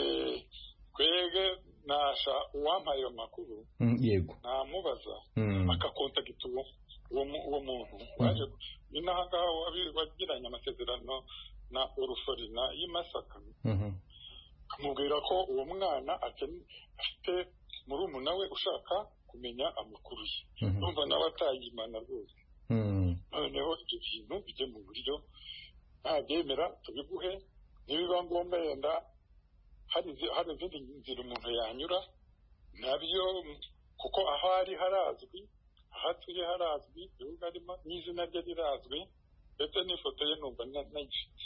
Twege nasha uwampaye ayo makuru, yego, namubaza akakontagita uwo muntu waje ni naho ngaho wagiranye amasezerano na Urfolina y'i Masaka, amubwira ko uwo mwana afite murumuna we ushaka kumenya amakuru ye. Numva nawe atayimana rwose. Noneho ibyo bintu bijye mu buryo, ntabyemera tubiguhe, nibiba ngombwa yenda hari izindi nzira umuntu yanyura nabyo, kuko aho ari harazwi, aho atuye harazwi, igihugu arimo n'izina rye rirazwi, ndetse n'ifoto ye numva nayifite.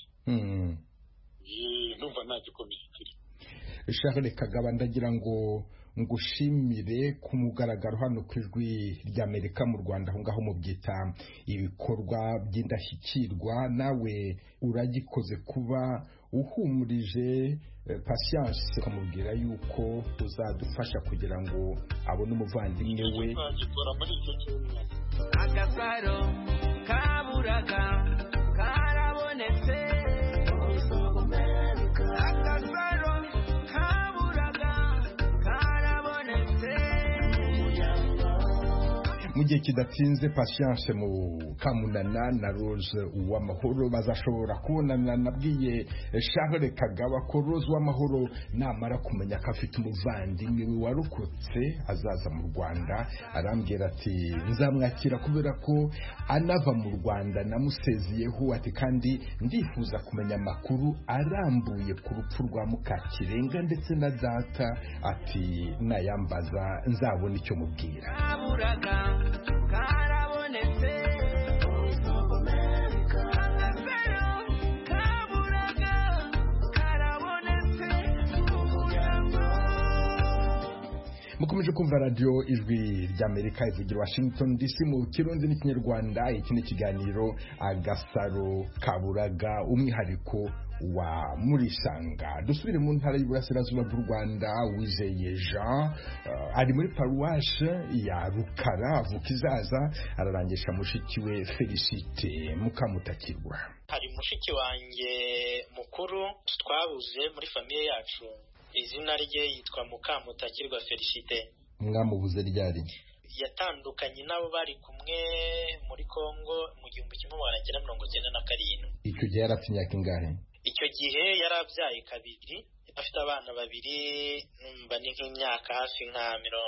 Numva nta gikomeye kiri. Charles Kagaba, ndagira ngo ngushimire ku mugaragaro hano ku Ijwi ry'Amerika mu Rwanda, aho ngaho mu byita ibikorwa by'indashyikirwa. Nawe uragikoze kuba uhumurije Patience, ukamubwira yuko uzadufasha kugira ngo abone umuvandimwe we. Agasaro kaburaga karabonetse, agasaro kaburaga mu gihe kidatinze Patience Mukamunana na Rose Uwamahoro bazashobora kubonana. Nabwiye Charles Kagaba ko Rose Uwamahoro namara kumenya ko afite umuvandimwe we warokotse azaza mu Rwanda, arambwira ati nzamwakira kubera ko anava mu Rwanda namuseziyeho, ati kandi ndifuza kumenya amakuru arambuye ku rupfu rwa Mukakirenga ndetse na data, ati nayambaza nzabona icyo mubwira. Mukomeje kumva radio Ijwi ry'Amerika ivugira Washington DC mu Kirundi n'Ikinyarwanda. Iki ni ikiganiro Agasaro Kaburaga, umwihariko wa Murisanga. Dusubire mu ntara y'Iburasirazuba bw'u Rwanda. Wizeye Jean ari muri paruwashe ya Rukara avuka Izaza, ararangisha mushiki we Felicite Mukamutakirwa. Hari mushiki wanjye mukuru twabuze muri famiye yacu, izina rye yitwa Mukamutakirwa Felicite. Mwamubuze ryari? Yatandukanye nabo bari kumwe muri Kongo mu 1997. Icyo gihe yarafite imyaka ingahe? Icyo gihe yarabyaye kabiri, afite abana babiri, numva ni nk'imyaka hafi nka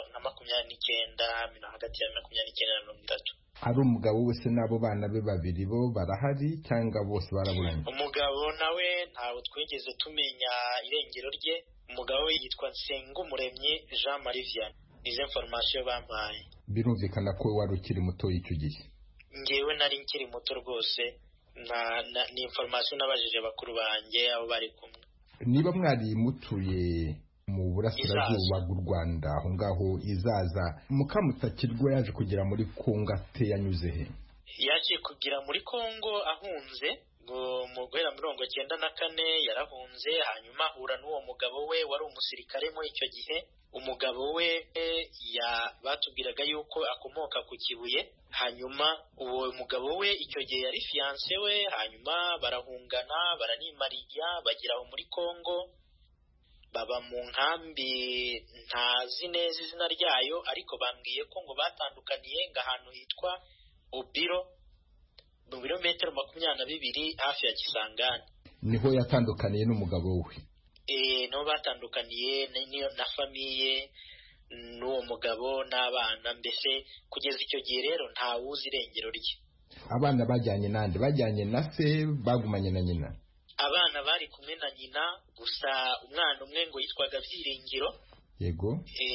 29, hagati ya 29 na 30. Ari umugabo wese n'abo bana be babiri bo barahari cyangwa bose baraburanye? Umugabo nawe ntawe twigeze tumenya irengero rye. Umugabo we yitwa Nsengumuremyi Jean Marie Vianney. Izo information bampaye. Birumvikana ko wari ukiri muto icyo gihe. Ngewe nari nkiri muto rwose, ni information nabajije bakuru banjye abo bari kumwe. Niba mwari mutuye mu burasirazuba bw'u Rwanda aho ngaho Izaza, Mukamutakirwa yaje kugera muri Kongo ate, yanyuze he? Yaje kugira muri Kongo ahunze ngo mu guhera 1994 yarahunze, hanyuma ahura n'uwo mugabo we wari umusirikare muri icyo gihe. Umugabo we batubwiraga yuko akomoka ku Kibuye, hanyuma uwo mugabo we icyo gihe yari fiancé we, hanyuma barahungana baranimariya bagera muri Kongo, baba mu nkambi ntazi neza izina ryayo, ariko bambwiye ko ngo batandukaniye ngahantu hitwa Obiro mu birometero 22 hafi ya Kisangani. Niho yatandukaniye n'umugabo we? No batandukaniye na famiye n'uwo mugabo n'abana, mbese kugeza icyo gihe rero nta wuzi irengero rye. Abana bajyanye nande? Bajyanye na se, bagumanye na nyina? Abana bari kumwe na nyina gusa, umwana umwe ngo yitwaga Byiringiro. Yego.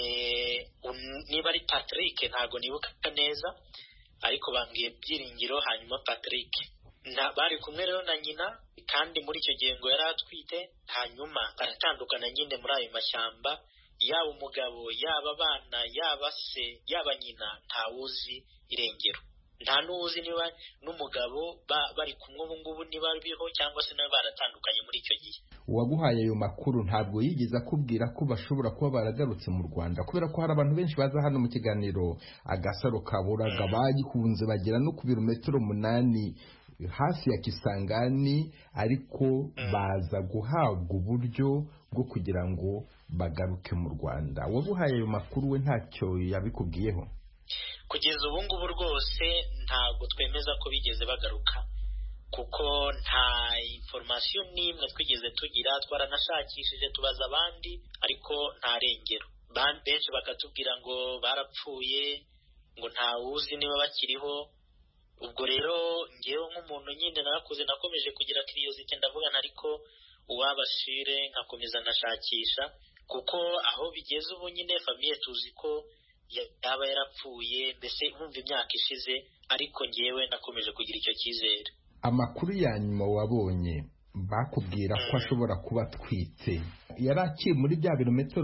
Niba ari Patrick ntago nibuka neza, ariko bambwiye Byiringiro hanyuma Patrick. Bari kumwe rero na nyina, kandi muri icyo gihe ngo yari atwite, hanyuma aratandukana nyine muri ayo mashyamba. Yaba umugabo, yaba abana, yaba se, yaba nyina, nta wuzi irengero. Nta n'uzi niba n'umugabo bari kumwe ubu ngubu niba biho cyangwa se niba baratandukanye muri icyo gihe. Uwaguhaye ayo makuru ntabwo yigeze akubwira ko bashobora kuba baragarutse mu Rwanda? Kubera ko hari abantu benshi baza hano mu kiganiro Agasaro Kaburaga bagihunze bagera no ku birometero 8 hafi ya Kisangani, ariko baza guhabwa uburyo bwo kugira ngo bagaruke mu Rwanda. Waguhaye ayo makuru we ntacyo yabikubwiyeho? Kugeza ubu ngubu rwose ntabwo twemeza ko bigeze bagaruka, kuko nta information n'imwe twigeze tugira. Twaranashakishije tubaza abandi, ariko nta rengero. Benshi bakatubwira ngo barapfuye, ngo nta wuzi niba bakiriho. Ubwo rero ngewe nk'umuntu nyine narakuze, nakomeje kugira curiosity, ndavuga ariko uwabashire nkakomeza nkashakisha, kuko aho bigeze ubu nyine famiye tuzi ko yaba yarapfuye, mbese nkumva imyaka ishize, ariko ngewe nakomeje kugira icyo cyizere. Amakuru ya nyuma wabonye bakubwira ko ashobora kuba atwite, yari akiri muri bya birometero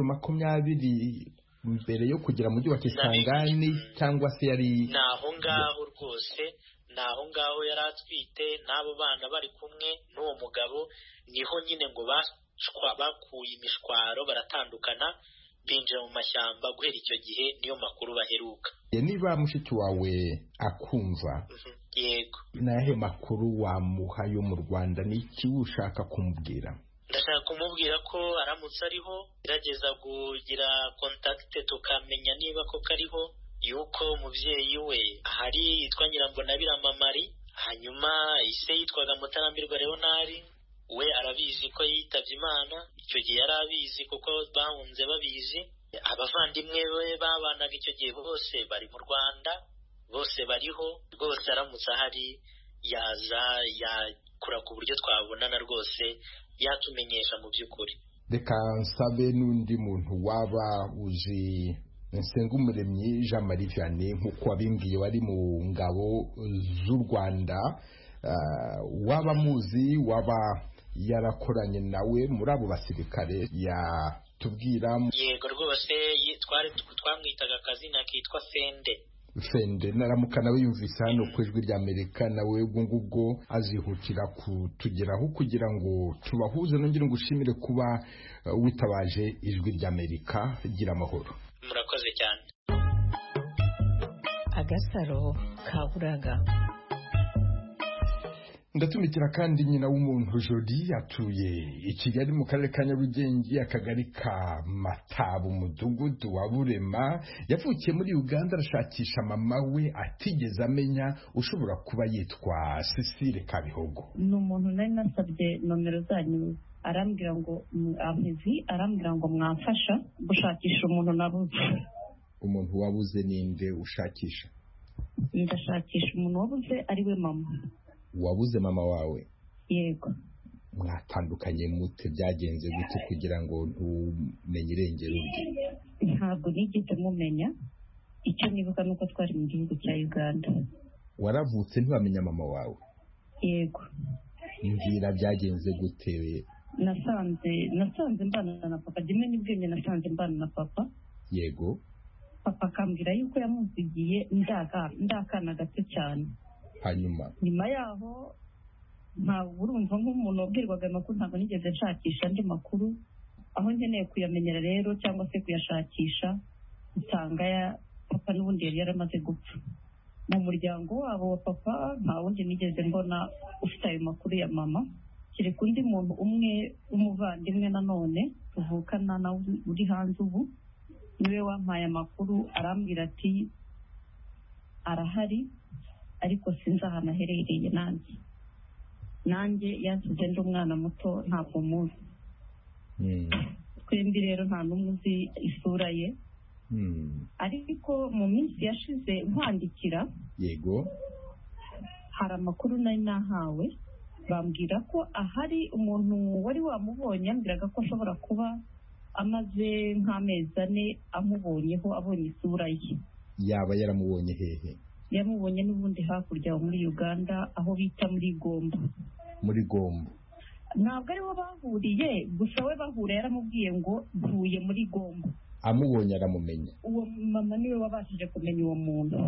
20 mbere yo kugera mu mujyi wa Kisangani, cyangwa se yari naho ngaho rwose? Naho ngaho yari atwite, n'abo bana bari kumwe n'uwo mugabo, niho nyine ngo bakuye imishwaro baratandukana, binjira mu mashyamba. Guhera icyo gihe niyo makuru baheruka. Niba mushiki wawe akumva, yego, nahe makuru wamuha yo mu Rwanda? Ni iki ushaka kumubwira? Ndashaka kumubwira ko aramutse ariho, gerageza kugira contact tukamenya niba ko kariho, yuko umubyeyi we hari yitwa Nyirambonabira Mamari, hanyuma ise yitwaga Mutarambirwa Leonari, we arabizi ko yitabye Imana. Icyo gihe yari abizi kuko bahunze babizi. Abavandimwe be babanaga icyo gihe bose bari mu Rwanda, bose bariho. Rwose aramutse ahari yaza yakura ku buryo twabonana, rwose yatumenyesha mu by'ukuri. Reka nsabe n'undi muntu waba uzi Nsengumuremyi Jean Marie Vianney nk'uko wabimbwiye wari mu ngabo z'u Rwanda, waba muzi, waba yarakoranye nawe muri abo basirikare yatubwira. Yego rwose twamwitaga akazina kitwa Fende. Naramuka nawe yumvise hano ku Ijwi ry'Amerika, nawe ubwo azihutira kutugeraho kugira ngo tubahuze. Nongere ngushimire kuba witabaje Ijwi ry'Amerika. Gira amahoro. Murakoze cyane. Agasaro Kaburaga. Ndatumikira kandi nyina w'umuntu Jody atuye i Kigali mu karere ka Nyarugenge, akagari ka Mataba, umudugudu wa Burema. Yavukiye muri Uganda, arashakisha mama we atigeze amenya, ushobora kuba yitwa Cecile Kabihogo. Ni umuntu nari nasabye nomero zanyu, arambwira ngo arambwira ngo mwamfasha gushakisha umuntu nabuze. Umuntu wabuze ninde ushakisha? Ndashakisha umuntu wabuze ari we mama. Wabuze mama wawe? Yego. Mwatandukanye mute? Byagenze gute kugira ngo ntumenye irengero rye? Ntabwo nigeze mumenya. Icyo nibuka nuko twari mu gihugu cya Uganda. Waravutse ntiwamenya mama wawe? Yego. Mbwira byagenze gute? Nasanze mbana na papa. Dimwe nibwenge nasanze mbana na papa. Yego. Papa akambwira yuko yamuzigiye ndakana gato cyane. Hanyuma nyuma yaho ntabwo urumva nk'umuntu wabwirwaga amakuru, ntabwo nigeze nshakisha andi makuru. Aho nkeneye kuyamenyera rero cyangwa se kuyashakisha, usanga papa n'ubundi yari yaramaze gupfa. Mu muryango wabo wa papa nta wundi nigeze mbona ufite ayo makuru ya mama, kereka undi muntu umwe w'umuvandimwe nanone tuvukana nawe uri hanze ubu, niwe wampaye amakuru. Arambwira ati arahari ariko sinzi ahantu aherereye. Nanjye yansize ndi umwana muto, ntabwo muzi. Twembi rero nta n'umwe uzi isura ye. Ariko mu minsi yashize nkwandikira, yego, hari amakuru nari nahawe, bambwira ko ahari umuntu wari wamubonye, ambwiraga ko ashobora kuba amaze nk'amezi 4 amubonyeho, abonye isura ye. Yaba yaramubonye hehe? Yamubonye n'ubundi hakurya muri Uganda, aho bita muri Gombo. Muri Gombo? Ntabwo ariho bahuriye, gusa we bahura yaramubwiye ngo mvuye muri Gombo. Amubonye aramumenya? Uwo mama niwe wabashije kumenya uwo muntu.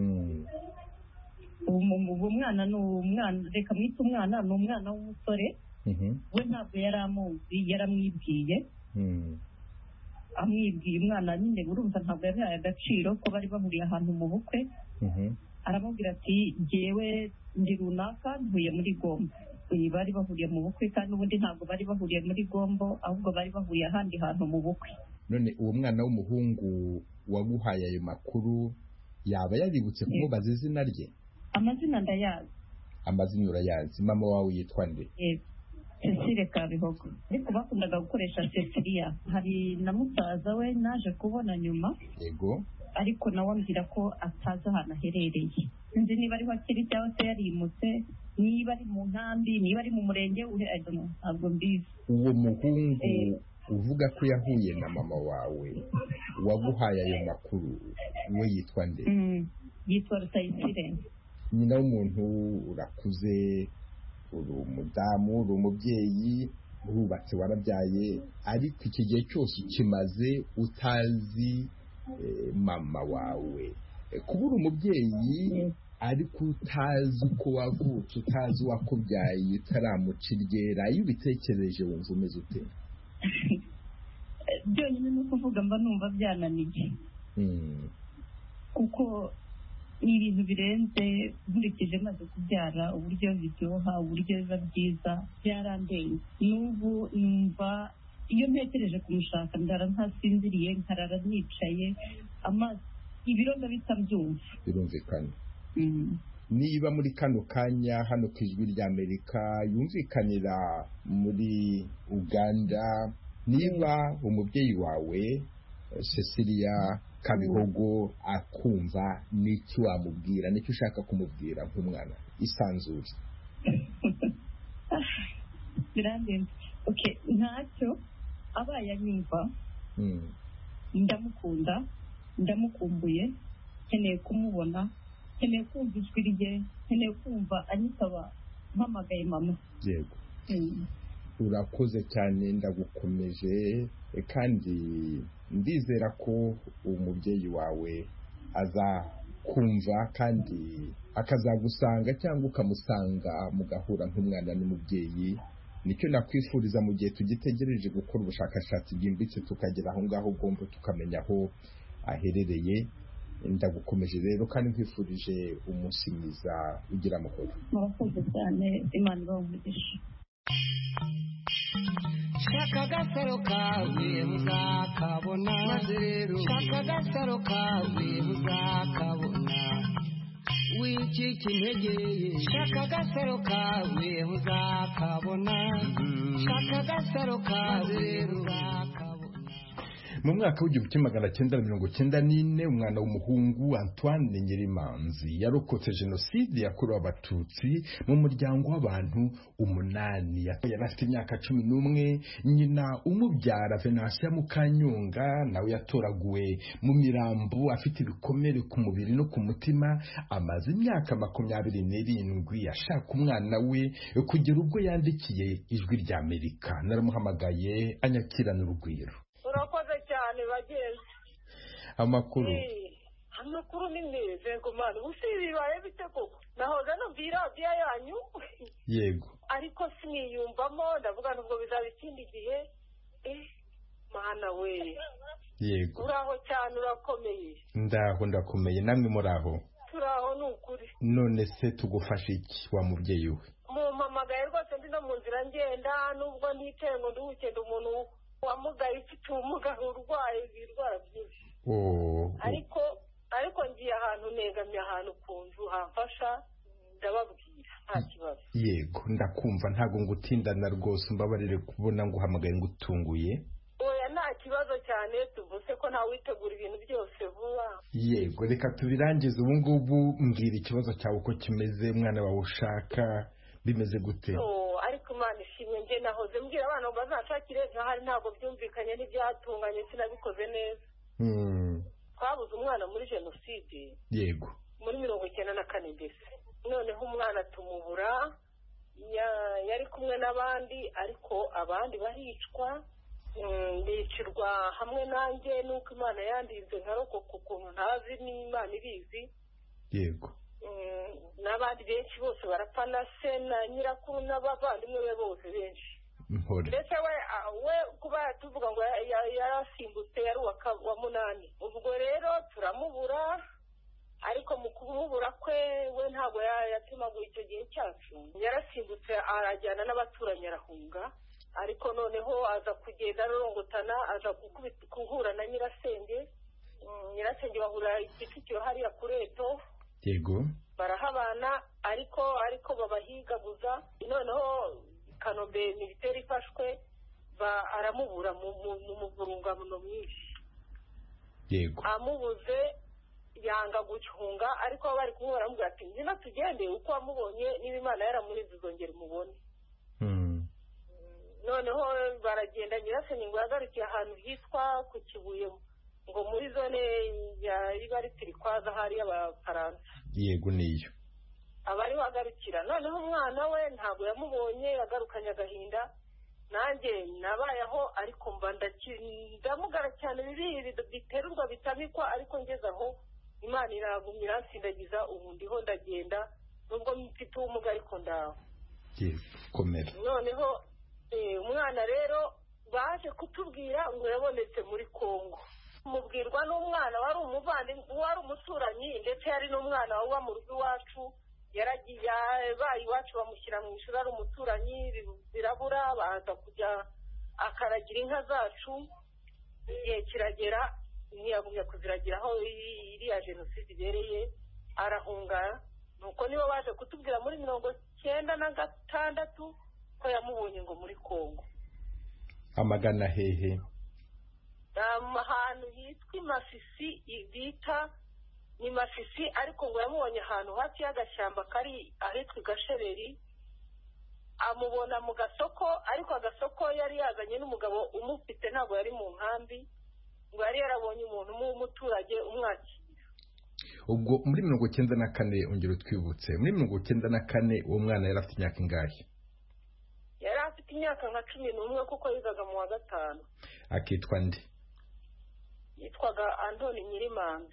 Uwo mwana ni umwana, reka mwite umwana, ni umwana w'umusore. We ntabwo yari amuzi, yaramwibwiye. Amwibwiye umwana nyine, urumva ntabwo yabihaye agaciro ko bari bahuriye ahantu mu bukwe. Aramubwira ati jyewe ndi runaka mvuye muri Gombo. Bari bahuriye mu bukwe, kandi ubundi ntabwo bari bahuriye muri Gombo, ahubwo bari bahuriye ahandi hantu mu bukwe. None uwo mwana w'umuhungu waguhaye ayo makuru yaba yaributse kumubaza izina rye? Amazina ndayazi. Amazina urayazi? Mama wawe yitwa nde? Cecile Kabihogo. Ariko bakundaga gukoresha Cecilia. Hari na musaza we naje kubona nyuma. Yego. Ariko nawe ambwira ko atazi ahantu aherereye. Sinzi niba ariho akiri cyangwa se yarimutse, niba ari mu nkambi, niba ari mu murenge, ntabwo mbizi. Uwo muhungu uvuga ko yahuye na mama wawe waguhaye ayo makuru, we yitwa nde? Yitwa Rutayisire. Nyina w'umuntu, urakuze, uri umudamu, uri umubyeyi, urubatse, warabyaye, ariko iki gihe cyose kimaze utazi mama wawe. Kuba uri umubyeyi ariko utazi uko wavutse, utazi wakubyaye, utaramuca iryera, iyo ubitekereje wumva umeze ute? Byonyine no kuvuga mba numva byananiye. Kuko ni ibintu birenze, nkurikije maze kubyara, uburyo biryoha, uburyo biba byiza, byarandenze. N'ubu numva iyo ntekereje kumushaka ndara ntasinziriye, nkarara nicaye, amaso ibiro bitabyumva birumvikana. Niba muri kano kanya hano ku ijwi rya Amerika yumvikanira muri Uganda, niba umubyeyi wawe Cecilia Kabihogo akumva, n'iki wamubwira, n'icyo ushaka kumubwira nk'umwana isanzure? Birandenze. Okay, ntacyo abaye anyumva, ndamukunda, ndamukumbuye, nkeneye kumubona, nkeneye kumva ijwi rye, nkeneye kumva anyitaba mpamagaye mama. Yego. Urakoze cyane, ndagukomeje, kandi ndizera ko umubyeyi wawe azakumva kandi akazagusanga cyangwa ukamusanga mugahura nk'umwana n'umubyeyi. Nicyo nakwifuriza mu gihe tugitegereje gukora ubushakashatsi bwimbitse tukagera aho ngaho ugomba tukamenya aho aherereye. Ndagukomeje rero kandi nkwifurije umunsi mwiza, ugira amahoro. Murakoze cyane, Imana ibahe umugisha. Shaka agasaro kawe muzakabona, maze rero shaka agasaro kawe muzakabona, wicika intege, shaka agasaro kawe muzakabona, shaka agasaro kawe rero muzakabona. Mu mwaka w'1994 umwana w'umuhungu Antoine Nyirimanzi yarokotse jenoside yakorewe abatutsi mu muryango w'abantu 8. Yari afite imyaka 11. Nyina umubyara Venantia Mukanyonga nawe yatoraguwe mu mirambo afite ibikomere ku mubiri no ku mutima. Amaze imyaka 27 ashaka umwana we kugera ubwo yandikiye ijwi rya Amerika. Naramuhamagaye anyakirana urugwiro. Urakoze cyane bagenzi. Amakuru ni meze ngomana usibibaye bite koko? Nahoza numvira radiyo yanyu. Yego. Ariko siniyumvamo, ndavuga nubwo bizaba ikindi gihe. Mana we. Yego. Uraho cyane, urakomeye. Ndakomeye, namwe muraho? Turaho n'ukuri. None se tugufasha iki wa mubyeyi we? Mumpamagaye rwose ndi no mu nzira ngenda, nubwo ntiteye ngo nduhukende umuntu wamugaye ufite ubumuga urwaye ibirwara byinshi. Ariko ngiye ahantu negamye ahantu ku nzu hamfasha, ndababwira nta kibazo. Yego, ndakumva, ntago ngutindana rwose, mbabarire kubona ngo uhamagaye ngutunguye. Oya, nta kibazo cyane, tuvuze ko nta witegura ibintu byose vuba. Yego, reka tubirangize ubu ngubu. Mbwira ikibazo cyawe uko kimeze, umwana wawe ushaka bimeze gute? Ariko Imana ishimwe, nge nahoze mbwira abana ngo bazanshakire, nkahari ntabwo byumvikanye n'ibyatunganye, sinabikoze neza. Twabuze umwana muri jenoside. Yego. Muri 1994 mbese. Noneho umwana tumubura, yari kumwe n'abandi, ariko abandi baricwa, bicirwa hamwe nanjye, nuko Imana yandinze nkarokoka ukuntu ntazi n'Imana ibizi. Yego. N'abandi benshi bose barapfa, na se na nyirakuru n'abavandimwe be bose benshi. Ndetse we kuba tuvuga ngo yarasimbutse yari wa 8. Ubwo rero turamubura, ariko mu kumubura kwe we ntabwo yatimaguye icyo gihe cyacu. Yarasimbutse arajyana n'abaturanyi arahunga, ariko noneho aza kugenda arorongotana, aza guhura na nyirasenge. Nyirasenge bahura Kicukiro hariya Kureto. Yego. Barahabana, ariko babahigaguza. Noneho Kanombe militeri ifashwe, aramubura mu muvurungano mwinshi. Yego. Amubuze, yanga gucunga, ariko bari kumwe baramubwira ati ngina tugende, uko wamubonye niba Imana yaramurinze uzongera umubone. Noneho baragenda, nyirasenge ngo yagarukiye ahantu hitwa ku Kibuye, ngo muri zone ya Ibaritiri kwaza hari y'Abafaransa. Yego, niyo abari bagarukira. Noneho umwana we ntabwo yamubonye, yagarukanye agahinda. Nanjye nabayeho, ariko mba ndamugara cyane, bibiri biterurwa bitamikwa, ariko ngeze aho Imana iragumira iransindagiza, ubu ndiho ndagenda, nubwo mfite ubumuga ariko ndaho. Komera. Noneho umwana rero baje kutubwira ngo yabonetse muri Kongo. Mubwirwa n'umwana wari umuvandimwe, wari umuturanyi, ndetse yari n'umwana uba mu rugo iwacu. Yaragiye bayi iwacu bamushyira mu ishuri, ari umuturanyi, birabura, baza kujya akaragira inka zacu. Igihe kiragera, ntiyagumya kuziragira aho iriya jenoside ibereye arahunga. nuko nibo baje kutubwira muri 1996 ko yamubonye ngo muri Kongo. Amagana hehe? Ahantu hitwa Masisi, bita ni Masisi, ariko ngo yamubonye ahantu hafi y'agashyamba kari ahitwa Gasheberi. Amubona mu gasoko, ariko agasoko yari yazanye n'umugabo umufite, ntabwo yari mu nkambi, ngo yari yarabonye umuntu w'umuturage umwakira. Ubwo muri 1994 ongera twibutse, muri 1994 uwo mwana yari afite imyaka ingahe? Yari afite imyaka nka 11 kuko yigaga mu wa 5. Akitwa nde? Yitwaga Antoni Nyirimanzi.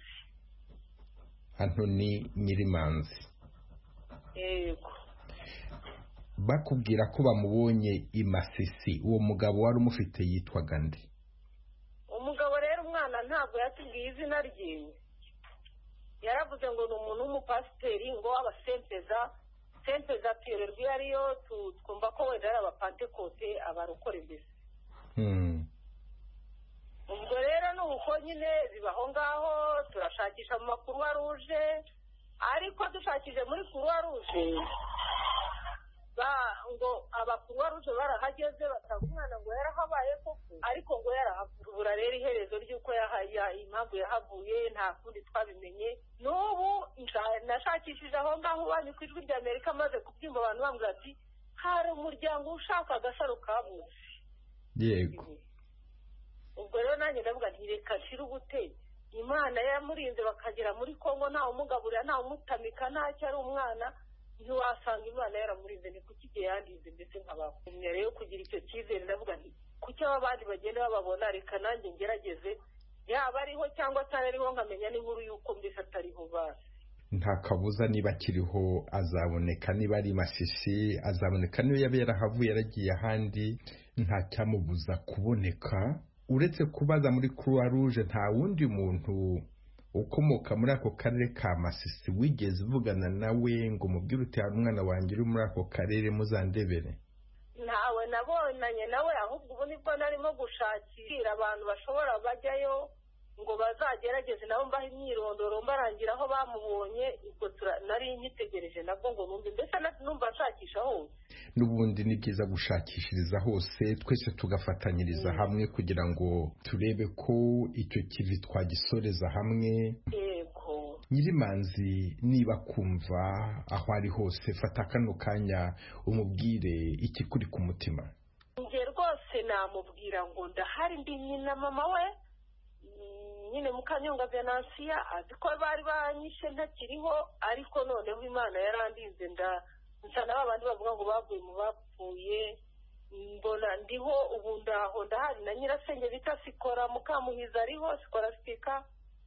Antoni Nyirimanzi. Yego. Bakubwira ko bamubonye i Masisi, uwo mugabo wari umufite yitwaga nde? Umugabo rero umwana ntabwo yatubwiye izina rye. Yaravuze ngo ni umuntu w'umupasiteri ngo abasempeza tuyererwa iyo ariyo, twumva ko wenda ari abapantekote, abarokore mbese. Ubwo rero ni uko nyine bibaho ngaho, turashakisha mu Croix Rouge, ariko dushakije muri Croix Rouge ngo Croix Rouge barahageze basanga umwana ngo yarahabaye koko, ariko ngo yarahabura. Rero iherezo ry'uko impamvu yahavuye nta kundi twabimenye. N'ubu nashakishije aho ngaho banyuze ku Ijwi ry'Amerika, maze kubyumva abantu bambwira ati hari umuryango ushaka agasaro kabuze. Yego. Ubwo rero nanjye ndavuga nti reka nshire ubute, Imana yamurinze bakagera muri Kongo ntawe umugaburira, ntawe umutamika, ntacyo ari umwana, ntiwasanga Imana yaramurinze. Ni kuki igihe yandize mbese nkabakumya rero kugira icyo cyizere. Ndavuga nti kuki abandi bagenda bababona, reka nanjye ngerageze, yaba ariho cyangwa atariho, nkamenya n'inkuru y'uko mbese atariho basi. Nta kabuza niba akiriho azaboneka, niba ari Masisi azaboneka, niyo yaba yarahavuye yaragiye ahandi nta cyamubuza kuboneka. Uretse kubaza muri Croix Rouge, nta wundi muntu ukomoka muri ako karere ka Masisi wigeze uvugana nawe ngo mubwire uti hari umwana wanjye uri muri ako karere muzandebere? Ntawe nabonanye nawe, ahubwo ubu nibwo narimo gushakira abantu bashobora bajyayo ngo bazagerageze nabo mbaha imyirondoro mbarangira aho bamubonye. Ubwo nari nyitegereje nabwo ngo numve, mbese numva nshakisha hose. N'ubundi ni byiza gushakishiriza hose, twese tugafatanyiriza hamwe kugira ngo turebe ko icyo kivi twagisoreza hamwe. Yego. Nyirimanzi, niba kumva aho ari hose, fata kano kanya umubwire ikikuri ku mutima. Nge rwose namubwira ngo ndahari, ndi nyina mama we, nyine Mukanyonga Venansia, azi ko bari banyishe ntakiriho, ariko noneho Imana yarandinze nsa n'abandi bavuga ngo bavuye mu bapfuye. Mbona ndiho ubu, ndaho ndahari na nyirasenge bita Sikora Mukamuhiza ariho, Sikora Stika,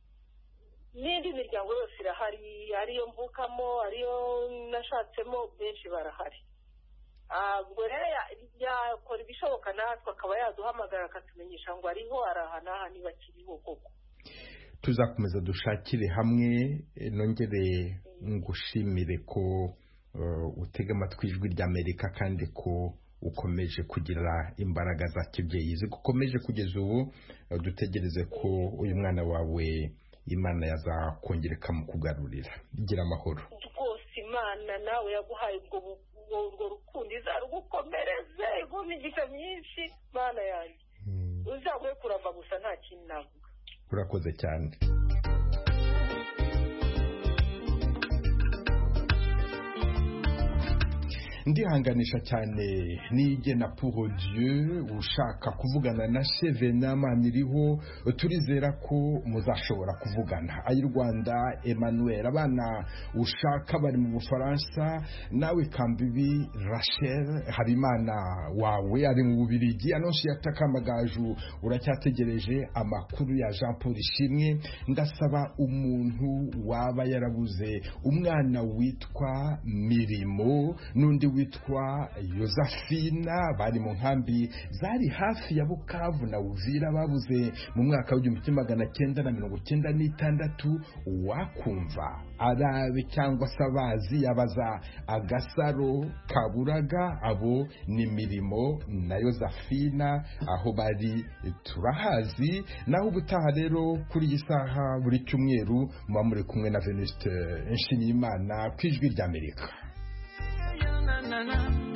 n'indi miryango yose irahari, ariyo mvukamo, ariyo nashatsemo, benshi barahari. Ubwo rero yakora ibishoboka natwe akaba yaduhamagara akatumenyesha ngo ariho arahanaha niba akiriho koko. Tuzakomeza dushakire hamwe. Nongere ngushimire ko utega amatwi Ijwi ry'Amerika, kandi ko ukomeje kugira imbaraga za kibyeyi zigukomeje kugeza ubu. Dutegereze ko uyu mwana wawe Imana yazakongera ikamukugarurira. Gira amahoro. Rwose Imana nawe yaguhaye ubwo rukundo izarugukomereze, igumigisha myinshi, Mana yanjye. Uzaguhe kuramba gusa, nta kintu navuga. Urakoze cyane. Ndihanganisha cyane Nigena pour Dieu ushaka kuvugana na Chevena Maniriho. Turizera ko muzashobora kuvugana. Ayi Rwanda Emmanuel, abana ushaka bari mu Bufaransa, nawe Kambibi Rachel Habimana wawe ari mu Bubiligi. Anonshi yatakamagaju uracyategereje amakuru ya Jean Paul Ishimwe. Ndasaba umuntu waba yarabuze umwana witwa Mirimo, n'undi witwa Yosafina bari mu nkambi zari hafi ya Bukavu na Uvira babuze mu mwaka w'1996. Wakumva arabe cyangwa se abazi yabaza Agasaro Kaburaga. Abo ni Mirimo na Yosafina, aho bari turahazi. Naho ubutaha rero kuri iyi saha buri cyumweru muba muri kumwe na Venuste Nshimiyimana ku Ijwi ry'Amerika.